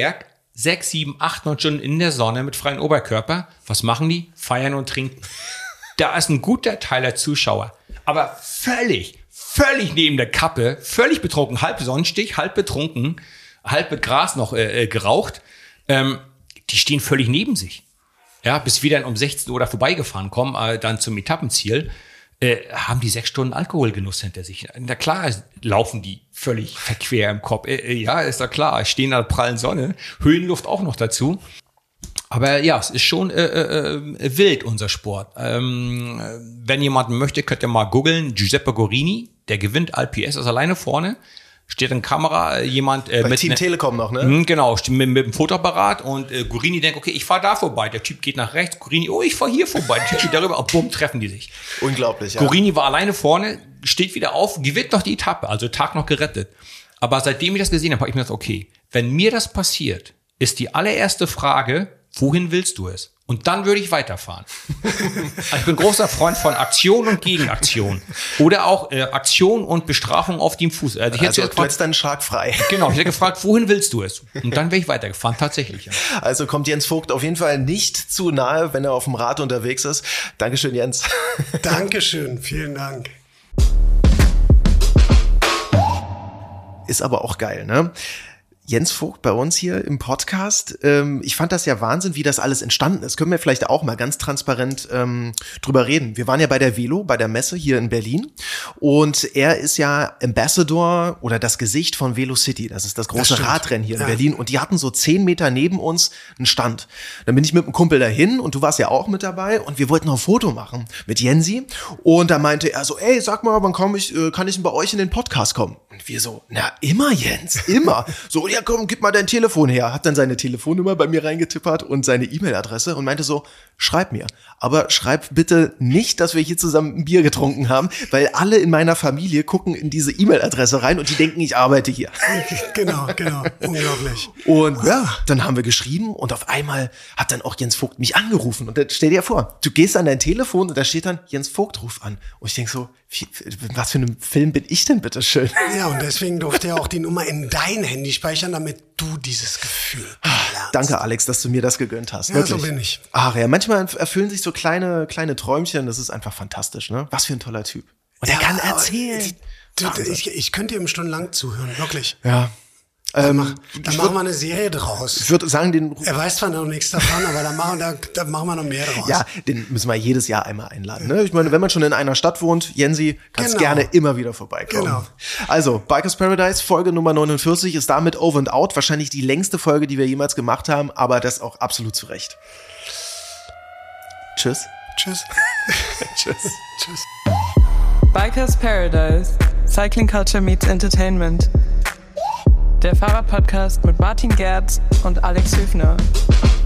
6, 7, 8, 9 Stunden in der Sonne mit freiem Oberkörper. Was machen die? Feiern und trinken. Da ist ein guter Teil der Zuschauer. Aber völlig neben der Kappe, völlig betrunken, halb Sonnenstich, halb betrunken, halb mit Gras noch geraucht. Die stehen völlig neben sich. Ja, bis wir dann um 16 Uhr da vorbeigefahren kommen, dann zum Etappenziel, haben die 6 Stunden Alkoholgenuss hinter sich. Na klar, laufen die völlig verquer im Kopf. Ja, ist ja klar, stehen in der prallen Sonne, Höhenluft auch noch dazu. Aber ja, es ist schon wild, unser Sport. Wenn jemand möchte, könnt ihr mal googeln, Giuseppe Guarini, der gewinnt Alpe-d'Huez, ist alleine vorne. Steht in Kamera, jemand bei Team Telekom noch, ne? Genau, mit dem Fotoapparat und Guarini denkt, okay, ich fahre da vorbei. Der Typ geht nach rechts, Guarini, oh, ich fahre hier vorbei. Der Typ geht darüber, und bumm, treffen die sich. Unglaublich, ja. Guarini war alleine vorne, steht wieder auf, gewinnt noch die Etappe, also Tag noch gerettet. Aber seitdem ich das gesehen habe ich mir gedacht, okay, wenn mir das passiert, ist die allererste Frage, wohin willst du es? Und dann würde ich weiterfahren. Ich bin großer Freund von Aktion und Gegenaktion. Oder auch Aktion und Bestrafung auf dem Fuß. Also du hättest dann schlagfrei. Genau, ich hätte gefragt, wohin willst du es? Und dann wäre ich weitergefahren, tatsächlich. Ja. Also kommt Jens Vogt auf jeden Fall nicht zu nahe, wenn er auf dem Rad unterwegs ist. Dankeschön, Jens. Dankeschön, vielen Dank. Ist aber auch geil, ne? Jens Vogt bei uns hier im Podcast. Ich fand das ja Wahnsinn, wie das alles entstanden ist. Können wir vielleicht auch mal ganz transparent drüber reden. Wir waren ja bei der Velo, bei der Messe hier in Berlin. Und er ist ja Ambassador oder das Gesicht von Velocity. Das ist das große Radrennen hier in Berlin. Und die hatten so 10 Meter neben uns einen Stand. Dann bin ich mit einem Kumpel dahin und du warst ja auch mit dabei. Und wir wollten noch ein Foto machen mit Jensi. Und da meinte er so, ey, sag mal, wann kann ich denn bei euch in den Podcast kommen? Und wir so, na, immer, Jens, immer. So, ja, komm, gib mal dein Telefon her. Hat dann seine Telefonnummer bei mir reingetippert und seine E-Mail-Adresse und meinte so, schreib mir. Aber schreib bitte nicht, dass wir hier zusammen ein Bier getrunken haben, weil alle in meiner Familie gucken in diese E-Mail-Adresse rein und die denken, ich arbeite hier. Genau. Unglaublich. Und ja, dann haben wir geschrieben und auf einmal hat dann auch Jens Vogt mich angerufen. Und dann stell dir vor, du gehst an dein Telefon und da steht dann, Jens Vogt ruft an. Und ich denke so, was für ein Film bin ich denn bitte schön? Ja, und deswegen durfte er auch die Nummer in dein Handy speichern, damit du dieses Gefühl lernst. Danke, Alex, dass du mir das gegönnt hast. Ja, wirklich. so bin ich. Ach ja, manchmal erfüllen sich so kleine Träumchen. Das ist einfach fantastisch, ne? Was für ein toller Typ. Und er kann erzählen. Ich könnte ihm stundenlang zuhören, wirklich. Ja. Dann machen wir eine Serie draus. Ich würde sagen, er weiß zwar noch nichts davon, aber dann machen wir noch mehr draus. Ja, den müssen wir jedes Jahr einmal einladen. Ne? Ich meine, wenn man schon in einer Stadt wohnt, Jensi, kannst gerne immer wieder vorbeikommen. Genau. Also, Bikers Paradise, Folge Nummer 49 ist damit over and out. Wahrscheinlich die längste Folge, die wir jemals gemacht haben, aber das auch absolut zu Recht. Tschüss. Tschüss. Tschüss. Tschüss. Bikers Paradise. Cycling Culture meets Entertainment. Der Fahrradpodcast mit Martin Gerz und Alex Hüfner.